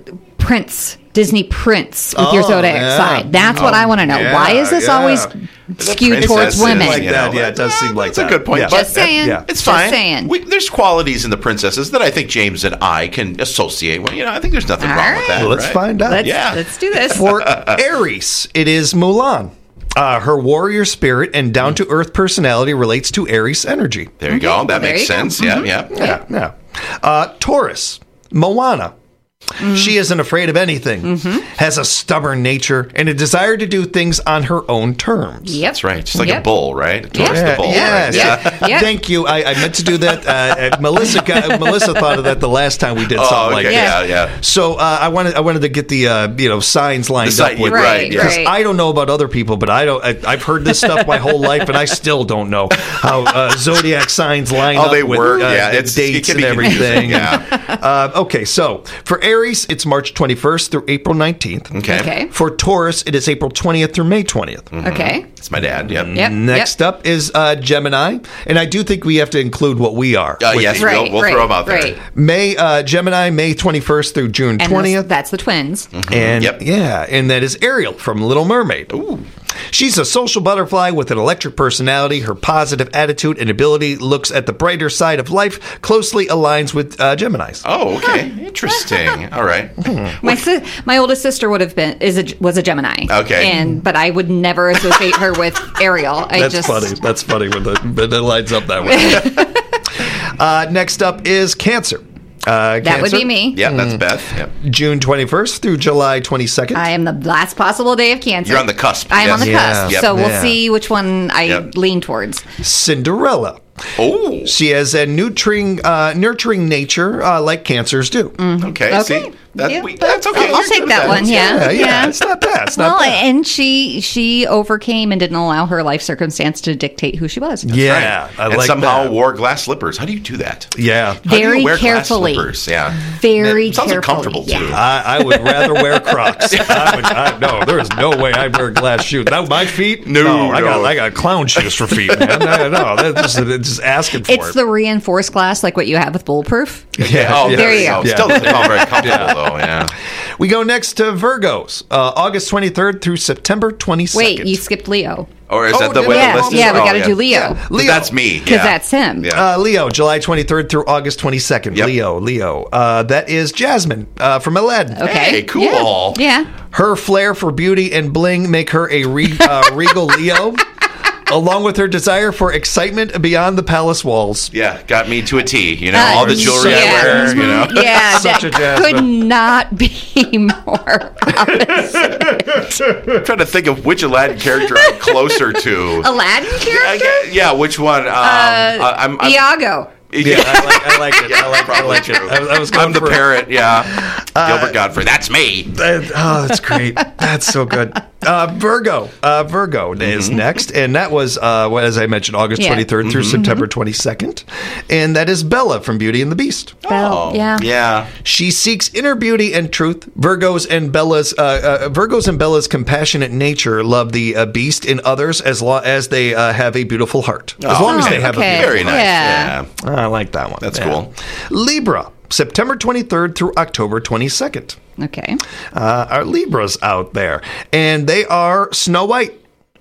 Disney Prince with your zodiac sign? That's what I want to know. Why is this always skewed towards women? Like that. Yeah, it does seem like that's a good point. Yeah. Just saying. It's fine. Just saying. There's qualities in the princesses that I think James and I can associate with. I think there's nothing wrong with that. Well, let's find out. Let's do this. For Aries, it is Mulan. Her warrior spirit and down-to-earth personality relates to Aries energy. There you go. That makes sense. Mm-hmm. Yeah. Taurus, Moana. She isn't afraid of anything, has a stubborn nature, and a desire to do things on her own terms. Yep. That's right. She's like a bull, right? Taurus the bull. Yes. Right? Yeah. Thank you. I meant to do that. Melissa thought of that the last time we did something like that. Yeah. So I wanted to get the signs lined up with because I don't know about other people, but I've heard this stuff my whole life, and I still don't know how zodiac signs line up with the dates and everything. Okay, so for Aries, it's March 21st through April 19th. Okay. For Taurus, it is April 20th through May 20th. Okay. It's my dad. Yep. Next up is Gemini, and I do think we have to include what we are. Yes, we'll throw them out there. Gemini, May 21st through June 20th. That's the twins. And and that is Ariel from Little Mermaid. Ooh. She's a social butterfly with an electric personality. Her positive attitude and ability looks at the brighter side of life, closely aligns with Geminis. Oh, okay. Interesting. All right. My oldest sister was a Gemini. Okay. But I would never associate her with Ariel. That's funny when it lines up that way. Next up is Cancer. That would be me. Yeah, that's Beth. Yep. June 21st through July 22nd. I am the last possible day of Cancer. You're on the cusp. I am on the cusp. Yep. So we'll see which one I lean towards. Cinderella. Oh. She has a nurturing nature like cancers do. Okay. See? That's okay. I'll take that one. Yeah. It's not bad. It's well, not bad. and she overcame and didn't allow her life circumstance to dictate who she was. Yeah. Right. And somehow wore glass slippers. How do you do that? Yeah. How do you Very wear carefully. Glass slippers? Yeah. Very sounds carefully. uncomfortable, too. I would rather wear Crocs. No, there is no way I'd wear glass shoes. My feet? No. I got clown shoes for feet, man. No, that's just asking for it. It's the reinforced glass like what you have with Bulletproof. Yeah. Oh, there you go. Still doesn't sound very comfortable, though. Yeah. We go next to Virgos, August 23rd through September 22nd. Wait, you skipped Leo. Or is that the way the list is? Yeah, we got to do Leo. Yeah. Leo. That's me. Because that's him. Yeah. Leo, July 23rd through August 22nd. Yep. Leo. That is Jasmine from Aladdin. Okay. Hey, cool. Yeah. Her flair for beauty and bling make her a regal Leo, along with her desire for excitement beyond the palace walls. Yeah, got me to a T. All the jewelry I wear. Yeah, Such a that Jasmine. could not be more opposite. I'm trying to think of which Aladdin character I'm closer to. Aladdin character? Yeah, which one? I'm Iago. Yeah, I like it. I like it. I'm the parrot. Yeah, Gilbert Godfrey. That's me. That's great. That's so good. Virgo is next, and that was as I mentioned, August 23rd through September 22nd, and that is Bella from Beauty and the Beast. Yeah. She seeks inner beauty and truth. Virgos and Bella's compassionate nature love the Beast in others as long as they have a beautiful heart. As long as they have a beautiful very nice. Yeah. I like that one. That's cool. Libra, September 23rd through October 22nd. Okay. Our Libras out there, and they are Snow White.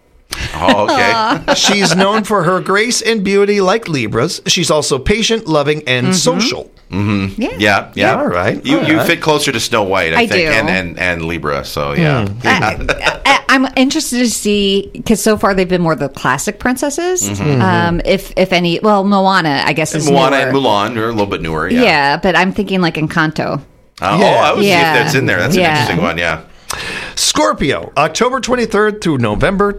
Oh, okay. She's known for her grace and beauty like Libras. She's also patient, loving, and social. Mm-hmm. Yeah. All right. You fit closer to Snow White, I think, do. and Libra. So yeah. I'm interested to see because so far they've been more the classic princesses. If any, well, Moana, I guess, is Moana newer. and Mulan are a little bit newer. Yeah, but I'm thinking like Encanto. I would see if that's in there. That's an interesting one. Yeah. Scorpio, October 23rd through November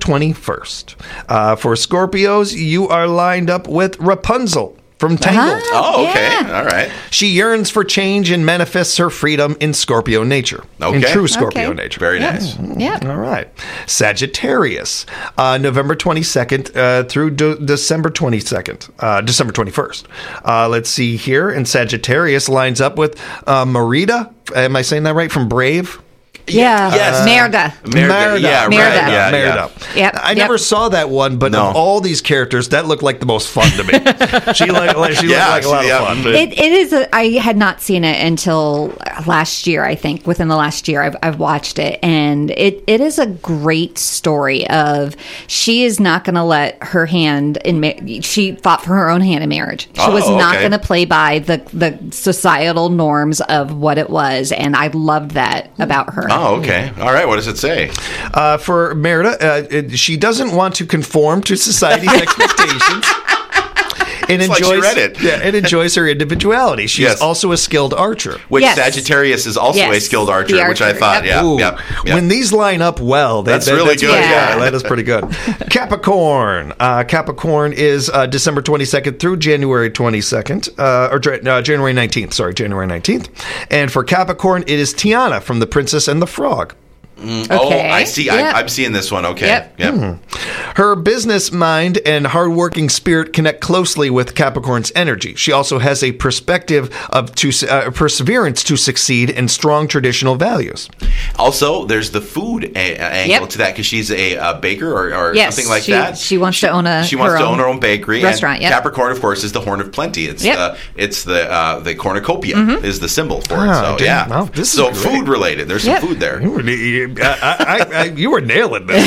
21st. For Scorpios, you are lined up with Rapunzel from Tangled. Oh, okay. All right. She yearns for change and manifests her freedom in Scorpio nature. Okay. In true Scorpio nature. Very nice. Yeah. All right. Sagittarius, November 22nd through December 22nd. December 21st. Let's see here. And Sagittarius lines up with Merida. Am I saying that right? From Brave? Yes. Merida. Yeah, Merida. Right. Yeah, Merida. Yep. I never saw that one, but of all these characters, that looked like the most fun to me. She looked like a lot of fun. It is. I had not seen it until last year. I think within the last year, I've watched it, and it is a great story of she is not going to let her hand in. She fought for her own hand in marriage. She was not going to play by the societal norms of what it was, and I loved that about her. Oh, okay. All right. What does it say? For Merida, she doesn't want to conform to society's expectations. And enjoys her individuality. She's also a skilled archer. Which Sagittarius is also a skilled archer, which I thought, When these line up well, that's really good. Yeah, that is pretty good. Capricorn. Capricorn is December 22nd through January 22nd, January 19th. Sorry, January 19th. And for Capricorn, it is Tiana from The Princess and the Frog. Oh, I see. Yep. I'm seeing this one. Okay. Yep. Her business mind and hardworking spirit connect closely with Capricorn's energy. She also has a perspective of perseverance to succeed and strong traditional values. Also, there's the food angle to that because she's a baker or something like that. She wants to own her own bakery restaurant. And Capricorn, of course, is the horn of plenty. It's the cornucopia is the symbol for it. So food related. There's some food there. You were nailing this.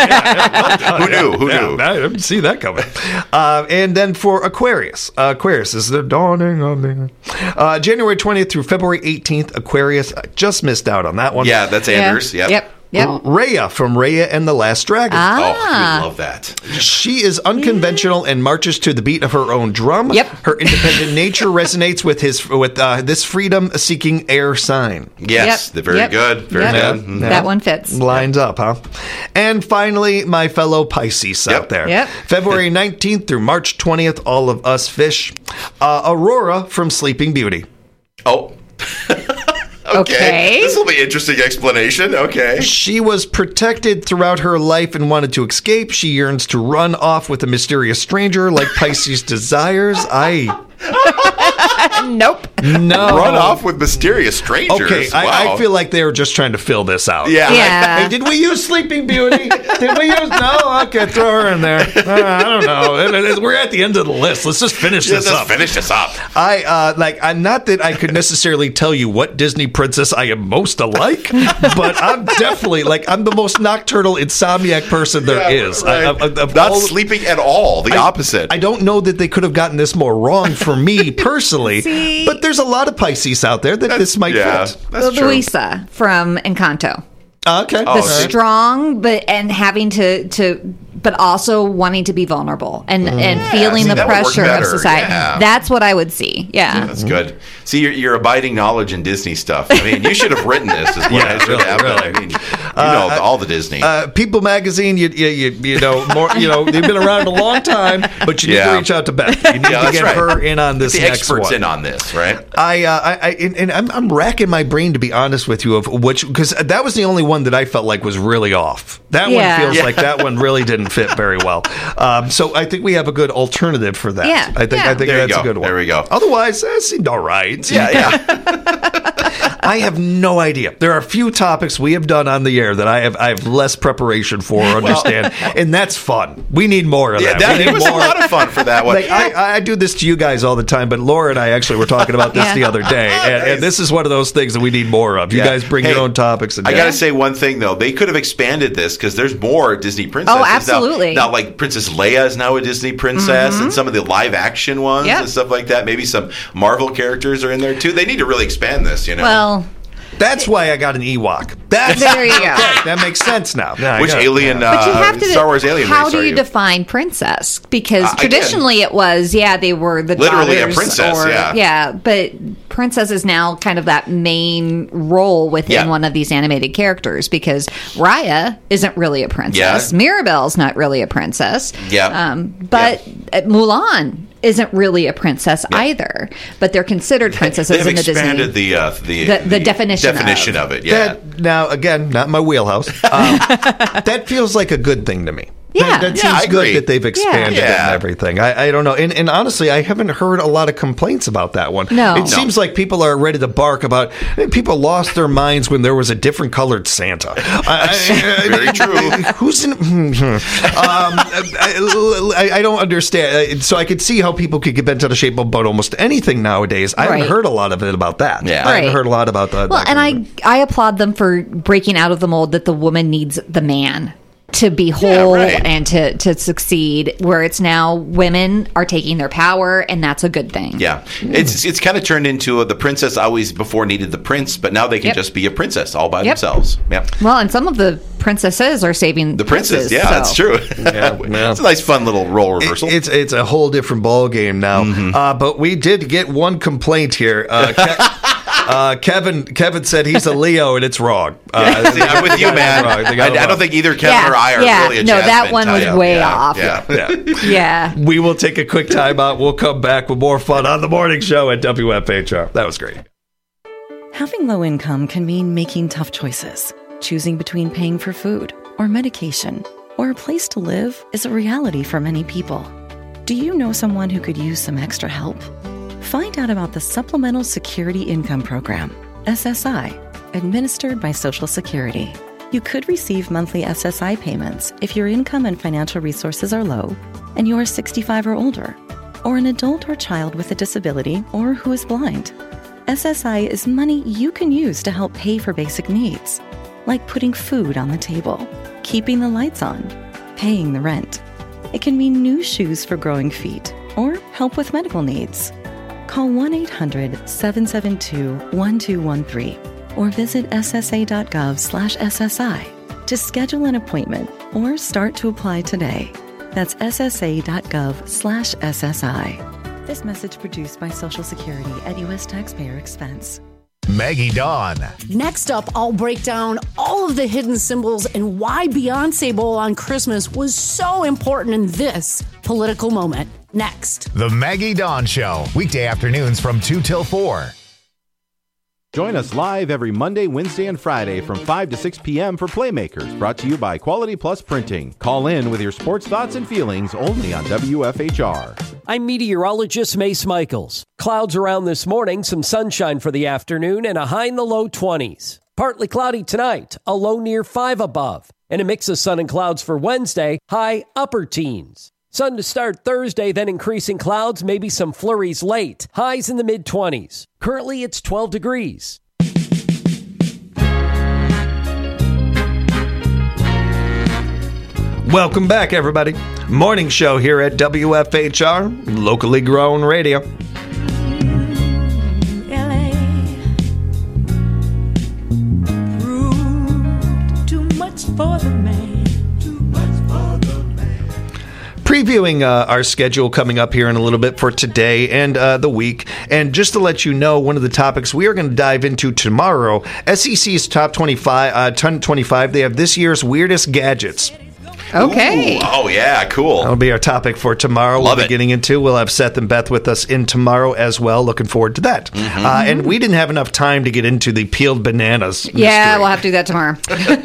Who knew? I didn't see that coming. And then for Aquarius. Aquarius is the dawning of the... January 20th through February 18th, Aquarius. Just missed out on that one. Yeah, that's Anders. Yep. Raya from Raya and the Last Dragon. Oh, you love that. She is unconventional and marches to the beat of her own drum. Yep. Her independent nature resonates with this freedom-seeking air sign. Yes, they're very good. Very good. Mm-hmm. That one fits. Lines up, huh? And finally, my fellow Pisces out there. Yep. February 19th through March 20th, all of us fish. Aurora from Sleeping Beauty. Oh. Okay. This will be an interesting explanation. Okay. She was protected throughout her life and wanted to escape. She yearns to run off with a mysterious stranger like Pisces desires. Nope. No. Run off with mysterious strangers. Okay, wow. I feel like they were just trying to fill this out. Yeah. Hey, did we use Sleeping Beauty? Did we use... No? Okay, throw her in there. I don't know. We're at the end of the list. Let's just finish this up. Finish this up. I'm not that I could necessarily tell you what Disney princess I am most alike, but I'm definitely, I'm the most nocturnal insomniac person there is. Right. Not sleeping at all. The opposite. I don't know that they could have gotten this more wrong for me personally, but there's a lot of Pisces out there that this might fit. That's Luisa from Encanto. Okay. Strong, and having to but also wanting to be vulnerable and feeling the pressure of society. Yeah. That's what I would see. Yeah. That's good. See, your abiding knowledge in Disney stuff. I mean, you should have written this. Is what I should have. Really. I mean, you know all the Disney. People Magazine, you know more. They've been around a long time, but you need to reach out to Beth. You need to get her in on this. The next experts one. in on this, right? I'm racking my brain to be honest with you of which, because that was the only one that I felt like was really off. That one feels like that one really didn't fit very well. So I think we have a good alternative for that. Yeah. I think that's a good one. There we go. Otherwise, it seemed all right. Yeah. I have no idea. There are a few topics we have done on the air that I have less preparation for or understand, and that's fun. We need more of that. It was a lot of fun for that one. I do this to you guys all the time, but Laura and I actually were talking about this the other day, and this is one of those things that we need more of. You guys bring your own topics. I got to say one thing, though. They could have expanded this because there's more Disney princesses. Oh, absolutely. Now, like Princess Leia is now a Disney princess, and some of the live-action ones and stuff like that. Maybe some Marvel characters are in there, too. They need to really expand this, Well... That's why I got an Ewok. There you go. That makes sense now. Which alien, but you have to, Star Wars alien how race do are you define princess? Because traditionally it was, they were the literally daughters a princess, but princess is now kind of that main role within one of these animated characters because Raya isn't really a princess. Mirabelle's not really a princess. But Mulan isn't really a princess either, but they're considered princesses in the Disney. They've expanded the definition of it. Yeah. Now, again, not my wheelhouse. That feels like a good thing to me. Yeah, that seems good that they've expanded it and everything. I don't know. And honestly, I haven't heard a lot of complaints about that one. No. It seems like people are ready to bark about people lost their minds when there was a different colored Santa. Very true. Who's in... I don't understand. So I could see how people could get bent out of shape about almost anything nowadays. I haven't heard a lot of it about that. Yeah. I haven't heard a lot about that. Well, and I applaud them for breaking out of the mold that the woman needs the man to be whole and to succeed, where it's now women are taking their power, and that's a good thing. Yeah. It's kind of turned into the princess always before needed the prince, but now they can just be a princess all by themselves. Yep. Well, and some of the princesses are saving the princes. Yeah, that's true. It's a nice, fun little role reversal. It's a whole different ball game now. But we did get one complaint here. Kevin said he's a Leo and it's wrong. I'm with you, man. I don't think either Kevin or I are really a Jasmine that one was way off. Yeah. We will take a quick time out. We'll come back with more fun on the morning show at WFHR. That was great. Having low income can mean making tough choices. Choosing between paying for food or medication or a place to live is a reality for many people. Do you know someone who could use some extra help? Find out about the Supplemental Security Income Program, SSI, administered by Social Security. You could receive monthly SSI payments if your income and financial resources are low and you are 65 or older, or an adult or child with a disability or who is blind. SSI is money you can use to help pay for basic needs, like putting food on the table, keeping the lights on, paying the rent. It can mean new shoes for growing feet or help with medical needs. Call 1-800-772-1213 or visit ssa.gov/SSI to schedule an appointment or start to apply today. That's ssa.gov/SSI. This message produced by Social Security at U.S. taxpayer expense. Maggie Dawn. Next up, I'll break down all of the hidden symbols and why Beyonce Bowl on Christmas was so important in this political moment. Next. The Maggie Dawn Show. Weekday afternoons from 2 till 4. Join us live every Monday, Wednesday, and Friday from 5 to 6 p.m. for Playmakers, brought to you by Quality Plus Printing. Call in with your sports thoughts and feelings only on WFHR. I'm meteorologist Mace Michaels. Clouds around this morning, some sunshine for the afternoon, and a high in the low 20s. Partly cloudy tonight, a low near 5 above, and a mix of sun and clouds for Wednesday, high upper teens. Sun to start Thursday, then increasing clouds, maybe some flurries late. Highs in the mid-20s. Currently, it's 12 degrees. Welcome back, everybody. Morning show here at WFHR, locally grown radio. LA proved too much for the man. Previewing our schedule coming up here in a little bit for today and the week. And just to let you know, one of the topics we are going to dive into tomorrow, SEC's Top 25, they have this year's weirdest gadgets. Okay. Ooh, oh, yeah, cool. That'll be our topic for tomorrow. Love we'll be getting into. We'll have Seth and Beth with us in tomorrow as well. Looking forward to that. Mm-hmm. And we didn't have enough time to get into the peeled bananas mystery. Yeah, we'll have to do that tomorrow.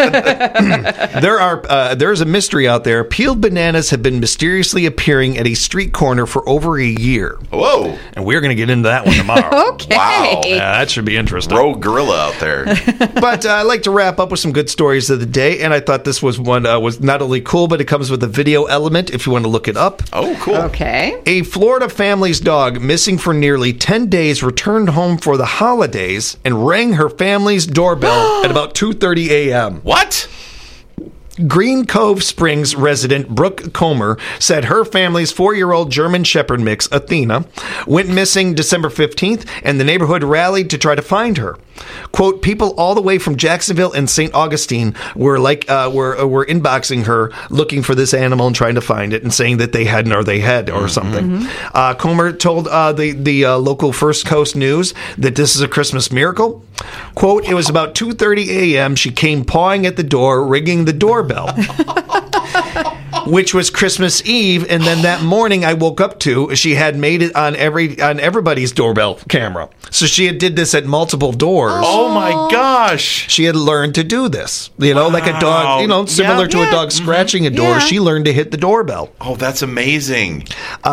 There's a mystery out there. Peeled bananas have been mysteriously appearing at a street corner for over a year. Whoa. And we're going to get into that one tomorrow. Okay. Wow. Yeah, that should be interesting. Rogue gorilla out there. But I'd like to wrap up with some good stories of the day, and I thought this was one was not only cool, but it comes with a video element if you want to look it up. Oh, cool. Okay. A Florida family's dog, missing for nearly 10 days, returned home for the holidays and rang her family's doorbell at about 2:30 a.m. What? Green Cove Springs resident Brooke Comer said her family's 4-year-old German Shepherd mix, Athena, went missing December 15th, and the neighborhood rallied to try to find her. Quote, people all the way from Jacksonville and St. Augustine were inboxing her looking for this animal and trying to find it and saying that they hadn't or something. Mm-hmm. Comer told the local First Coast News that this is a Christmas miracle. Quote, it was about 2:30 a.m. She came pawing at the door, ringing the doorbell. Which was Christmas Eve, and then that morning I woke up to she had made it on everybody's doorbell camera. So she did this at multiple doors. Oh my gosh! She had learned to do this, like a dog, similar to a dog scratching a door. Yeah. She learned to hit the doorbell. Oh, that's amazing!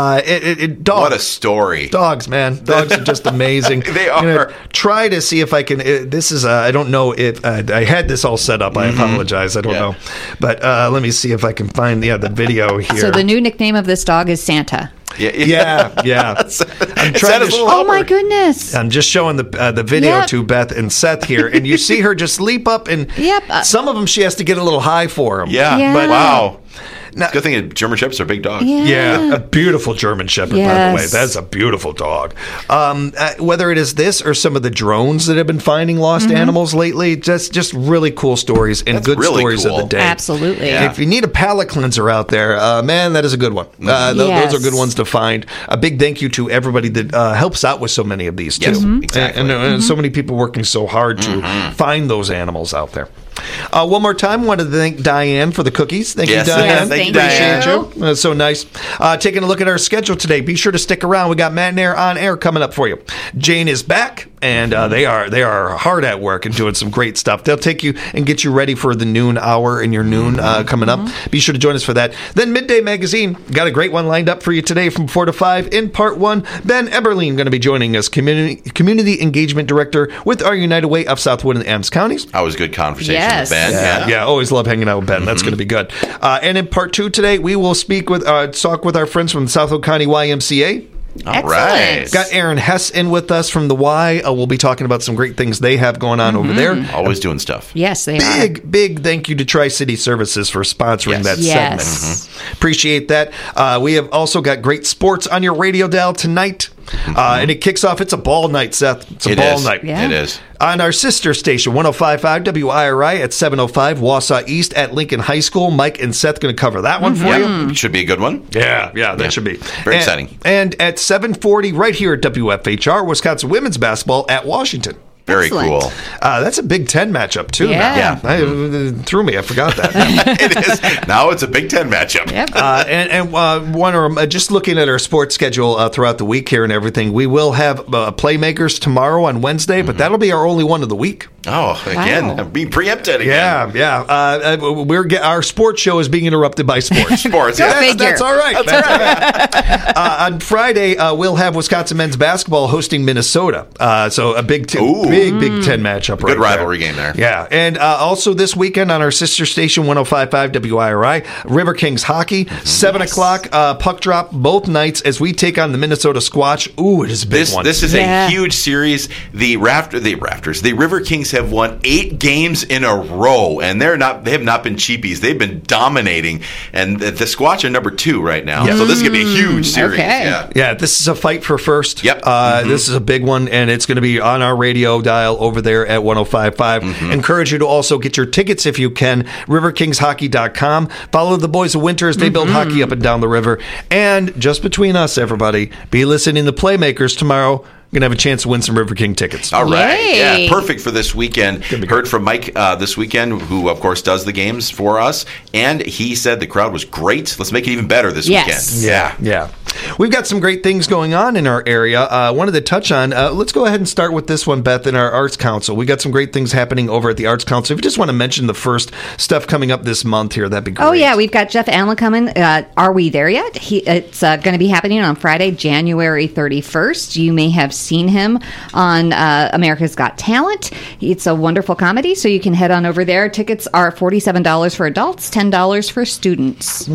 Dogs. What a story! Dogs, man, dogs are just amazing. They are. Try to see if I can. This is I don't know if I had this all set up. I apologize. I don't know, but let me see if I can find the video here. So the new nickname of this dog is Santa. Yeah. I'm trying to. Oh my goodness! I'm just showing the video to Beth and Seth here, and you see her just leap up, and some of them she has to get a little high for them. Yeah. But wow. Now, good thing German Shepherds are big dogs. Yeah, a beautiful German Shepherd, by the way. That's a beautiful dog. Whether it is this or some of the drones that have been finding lost animals lately, just really cool stories and that's good really stories cool. of the day. Absolutely. Yeah. If you need a palate cleanser out there, man, that is a good one. Those are good ones to find. A big thank you to everybody that helps out with so many of these, too. Yes, exactly. And so many people working so hard to find those animals out there. One more time, I wanted to thank Diane for the cookies. Thank you, Diane. Thank you, Diane. That's so nice. Taking a look at our schedule today. Be sure to stick around. We got Matt and Air on air coming up for you. Jane is back, and they are hard at work and doing some great stuff. They'll take you and get you ready for the noon hour and your noon coming up. Be sure to join us for that. Then Midday Magazine. Got a great one lined up for you today from 4 to 5. In part 1, Ben Eberlein going to be joining us, Community Engagement Director with our United Way of Southwood and Adams counties. Always good conversation with Ben. Yeah, always love hanging out with Ben. That's going to be good. And in part 2 today, we will talk with our friends from the Southwood County YMCA. All right. Got Aaron Hess in with us from the Y. We'll be talking about some great things they have going on over there. Always doing stuff. Yes, they are. Big thank you to Tri-City Services for sponsoring that segment. Appreciate that. We have also got great sports on your radio dial tonight. And it kicks off. It's a ball night, Seth. It's a ball night. Yeah. It is. On our sister station, 105.5 WIRI at 7:05 Wausau East at Lincoln High School. Mike and Seth going to cover that one for you. Should be a good one. Yeah, that should be. Very exciting. And at 7:40 right here at WFHR, Wisconsin women's basketball at Washington. Very cool. That's a Big Ten matchup, too. Yeah. It threw me. I forgot that. It is. Now it's a Big Ten matchup. Yep. Just looking at our sports schedule throughout the week here and everything, we will have Playmakers tomorrow on Wednesday, but that'll be our only one of the week. Oh, again, being preempted again. Yeah. Our sports show is being interrupted by sports. That's all right. On Friday, we'll have Wisconsin men's basketball hosting Minnesota. So a Big Ten matchup. Good rivalry game there. Yeah. And also this weekend on our sister station, 105.5 WIRI, River Kings hockey, 7 o'clock puck drop both nights as we take on the Minnesota Squatch. Ooh, it is a big one. This is a huge series. The River Kings have won 8 games in a row, and they have not been cheapies. They've been dominating, and the Squatch are number 2 right now. So this is going to be a huge series. Okay. Yeah, this is a fight for first. Yep. This is a big one, and it's going to be on our radio dial over there at 105.5. Encourage you to also get your tickets if you can. RiverKingsHockey.com. Follow the Boys of Winter as they build hockey up and down the river. And just between us, everybody, be listening to Playmakers tomorrow. Going to have a chance to win some River King tickets. All right. Yay. Yeah, perfect for this weekend. Heard from Mike this weekend, who, of course, does the games for us. And he said the crowd was great. Let's make it even better this weekend. Yeah. We've got some great things going on in our area. Wanted to touch on, let's go ahead and start with this one, Beth, in our Arts Council. We got some great things happening over at the Arts Council. If you just want to mention the first stuff coming up this month here, that'd be great. Oh, yeah. We've got Jeff Allen coming. Are we there yet? It's going to be happening on Friday, January 31st. You may have seen him on America's Got Talent. It's a wonderful comedy, so you can head on over there. Tickets are $47 for adults, $10 for students.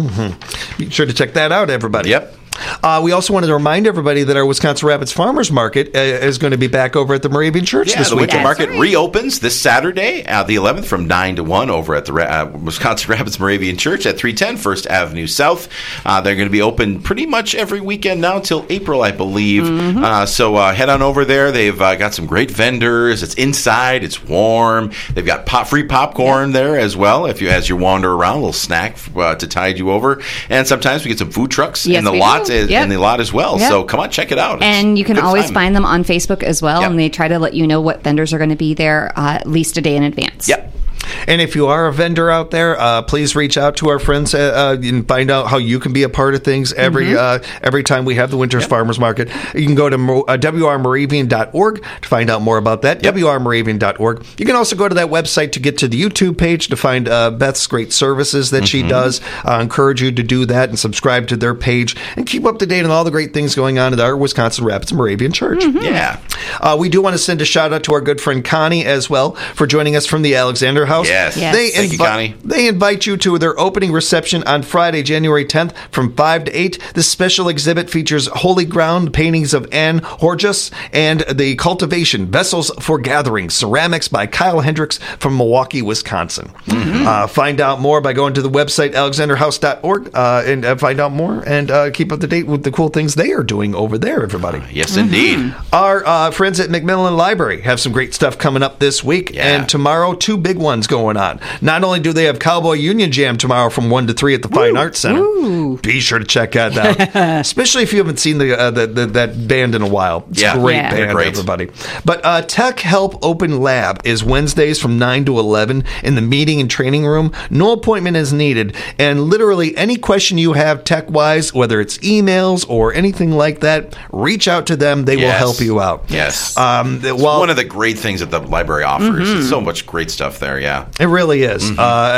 Be sure to check that out, everybody. Yep. We also wanted to remind everybody that our Wisconsin Rapids Farmers Market is going to be back over at the Moravian Church this week. The Winter Market reopens this Saturday, the 11th, from 9 to 1 over at the Wisconsin Rapids Moravian Church at 310 First Avenue South. They're going to be open pretty much every weekend now until April, I believe. So head on over there. They've got some great vendors. It's inside. It's warm. They've got free popcorn there as well as you wander around, a little snack to tide you over. And sometimes we get some food trucks in the lot. In the lot as well. So come on, check it out. And you can always find them on Facebook as well. And they try to let you know what vendors are going to be there at least a day in advance. Yep. And if you are a vendor out there, please reach out to our friends and find out how you can be a part of things every time we have the Winter's Farmers Market. You can go to WRMoravian.org to find out more about that, WRMoravian.org. You can also go to that website to get to the YouTube page to find Beth's great services that she does. I encourage you to do that and subscribe to their page and keep up to date on all the great things going on at our Wisconsin Rapids Moravian Church. Yeah. We do want to send a shout out to our good friend Connie as well for joining us from the Alexander House. Yes. Thank you, Connie. They invite you to their opening reception on Friday, January 10th from 5 to 8. This special exhibit features Holy Ground paintings of Anne Horgus and the Cultivation Vessels for Gathering ceramics by Kyle Hendricks from Milwaukee, Wisconsin. Find out more by going to the website alexanderhouse.org and find out more and keep up to date with the cool things they are doing over there, everybody. Yes, indeed. Our friends at McMillan Library have some great stuff coming up this week. And tomorrow, 2 big ones going on. Not only do they have Cowboy Union Jam tomorrow from 1 to 3 at the Fine Arts Center. Be sure to check that out. Especially if you haven't seen that band in a while. It's a great band, everybody. But Tech Help Open Lab is Wednesdays from 9 to 11 in the meeting and training room. No appointment is needed. And literally any question you have tech-wise, whether it's emails or anything like that, reach out to them. They will help you out. Yes. One of the great things that the library offers. It's so much great stuff there, It really is.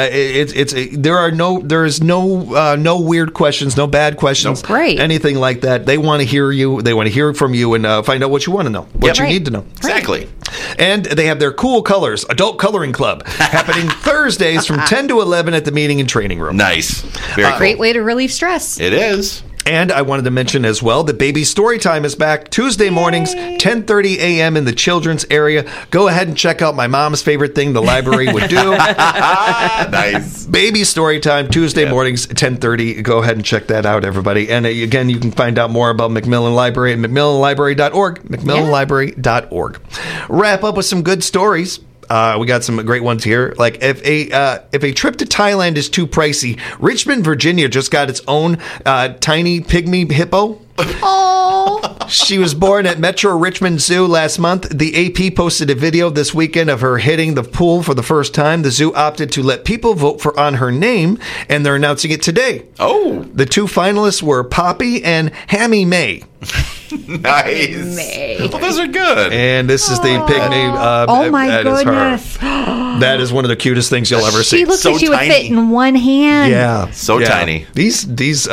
There is no weird questions, no bad questions, anything like that. They want to hear you. They want to hear from you and find out what you want to know, what you need to know. Exactly. And they have their Cool Colors Adult Coloring Club happening Thursdays from 10 to 11 at the meeting and training room. Nice. Very cool. Great way to relieve stress. It is. And I wanted to mention as well that Baby Storytime is back Tuesday mornings, 10:30 a.m. in the children's area. Go ahead and check out my mom's favorite thing the library would do. Nice. Baby Storytime, Tuesday mornings, 10:30. Go ahead and check that out, everybody. And again, you can find out more about Macmillan Library at macmillanlibrary.org, macmillanlibrary.org. Wrap up with some good stories. We got some great ones here. Like if a trip to Thailand is too pricey, Richmond, Virginia just got its own tiny pygmy hippo. Oh. She was born at Metro Richmond Zoo last month. The AP posted a video this weekend of her hitting the pool for the first time. The zoo opted to let people vote on her name, and they're announcing it today. Oh. The two finalists were Poppy and Hammy May. Nice. Well, those are good. And this is the pygmy. Oh my goodness! That is one of the cutest things you'll ever see. She looks like she would fit in one hand. Yeah, so tiny. These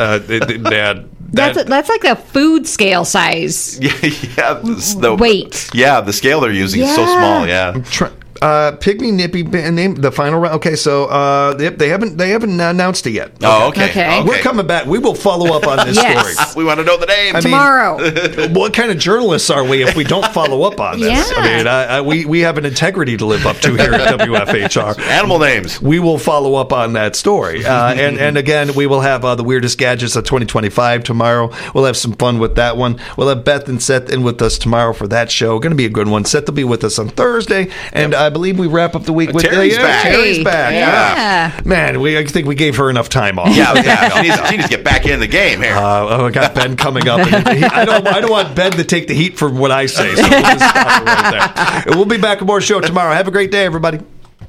That's like a food scale size. Yeah. Weight. Yeah, the scale they're using is so small. Yeah. Pygmy Nippy name the final round. Okay, so they haven't announced it yet. Oh, okay. We're coming back. We will follow up on this story. We want to know the name tomorrow. What kind of journalists are we if we don't follow up on this? Yeah. I mean, we have an integrity to live up to here at WFHR. Animal names. We will follow up on that story, and again, we will have the weirdest gadgets of 2025 tomorrow. We'll have some fun with that one. We'll have Beth and Seth in with us tomorrow for that show. Going to be a good one. Seth will be with us on Thursday, and I believe we wrap up the week with Terry's back. Terry's back. Yeah. Man, I think we gave her enough time off. Yeah. She needs to get back in the game here. I got Ben coming up. I don't want Ben to take the heat from what I say, so we'll just stop it right there. We'll be back with more show tomorrow. Have a great day, everybody.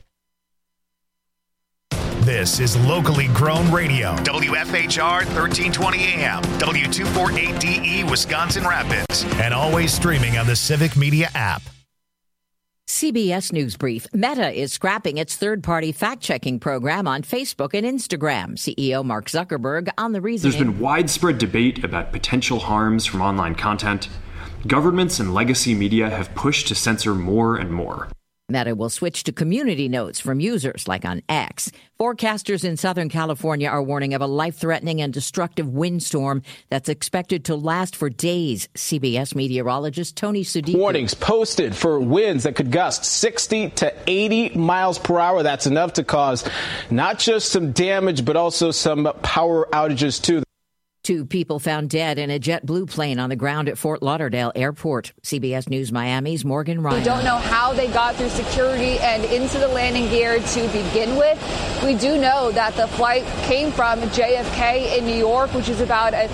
This is locally grown radio. WFHR 1320 AM, W248DE, Wisconsin Rapids, and always streaming on the Civic Media app. CBS News Brief. Meta is scrapping its third-party fact-checking program on Facebook and Instagram. CEO Mark Zuckerberg on the reasoning. There's been widespread debate about potential harms from online content. Governments and legacy media have pushed to censor more and more. Meta will switch to community notes from users like on X. Forecasters in Southern California are warning of a life-threatening and destructive windstorm that's expected to last for days. CBS meteorologist Tony Sudiku. Warnings posted for winds that could gust 60 to 80 miles per hour. That's enough to cause not just some damage, but also some power outages, too. 2 people found dead in a JetBlue plane on the ground at Fort Lauderdale Airport. CBS News Miami's Morgan Ryan. We don't know how they got through security and into the landing gear to begin with. We do know that the flight came from JFK in New York, which is about a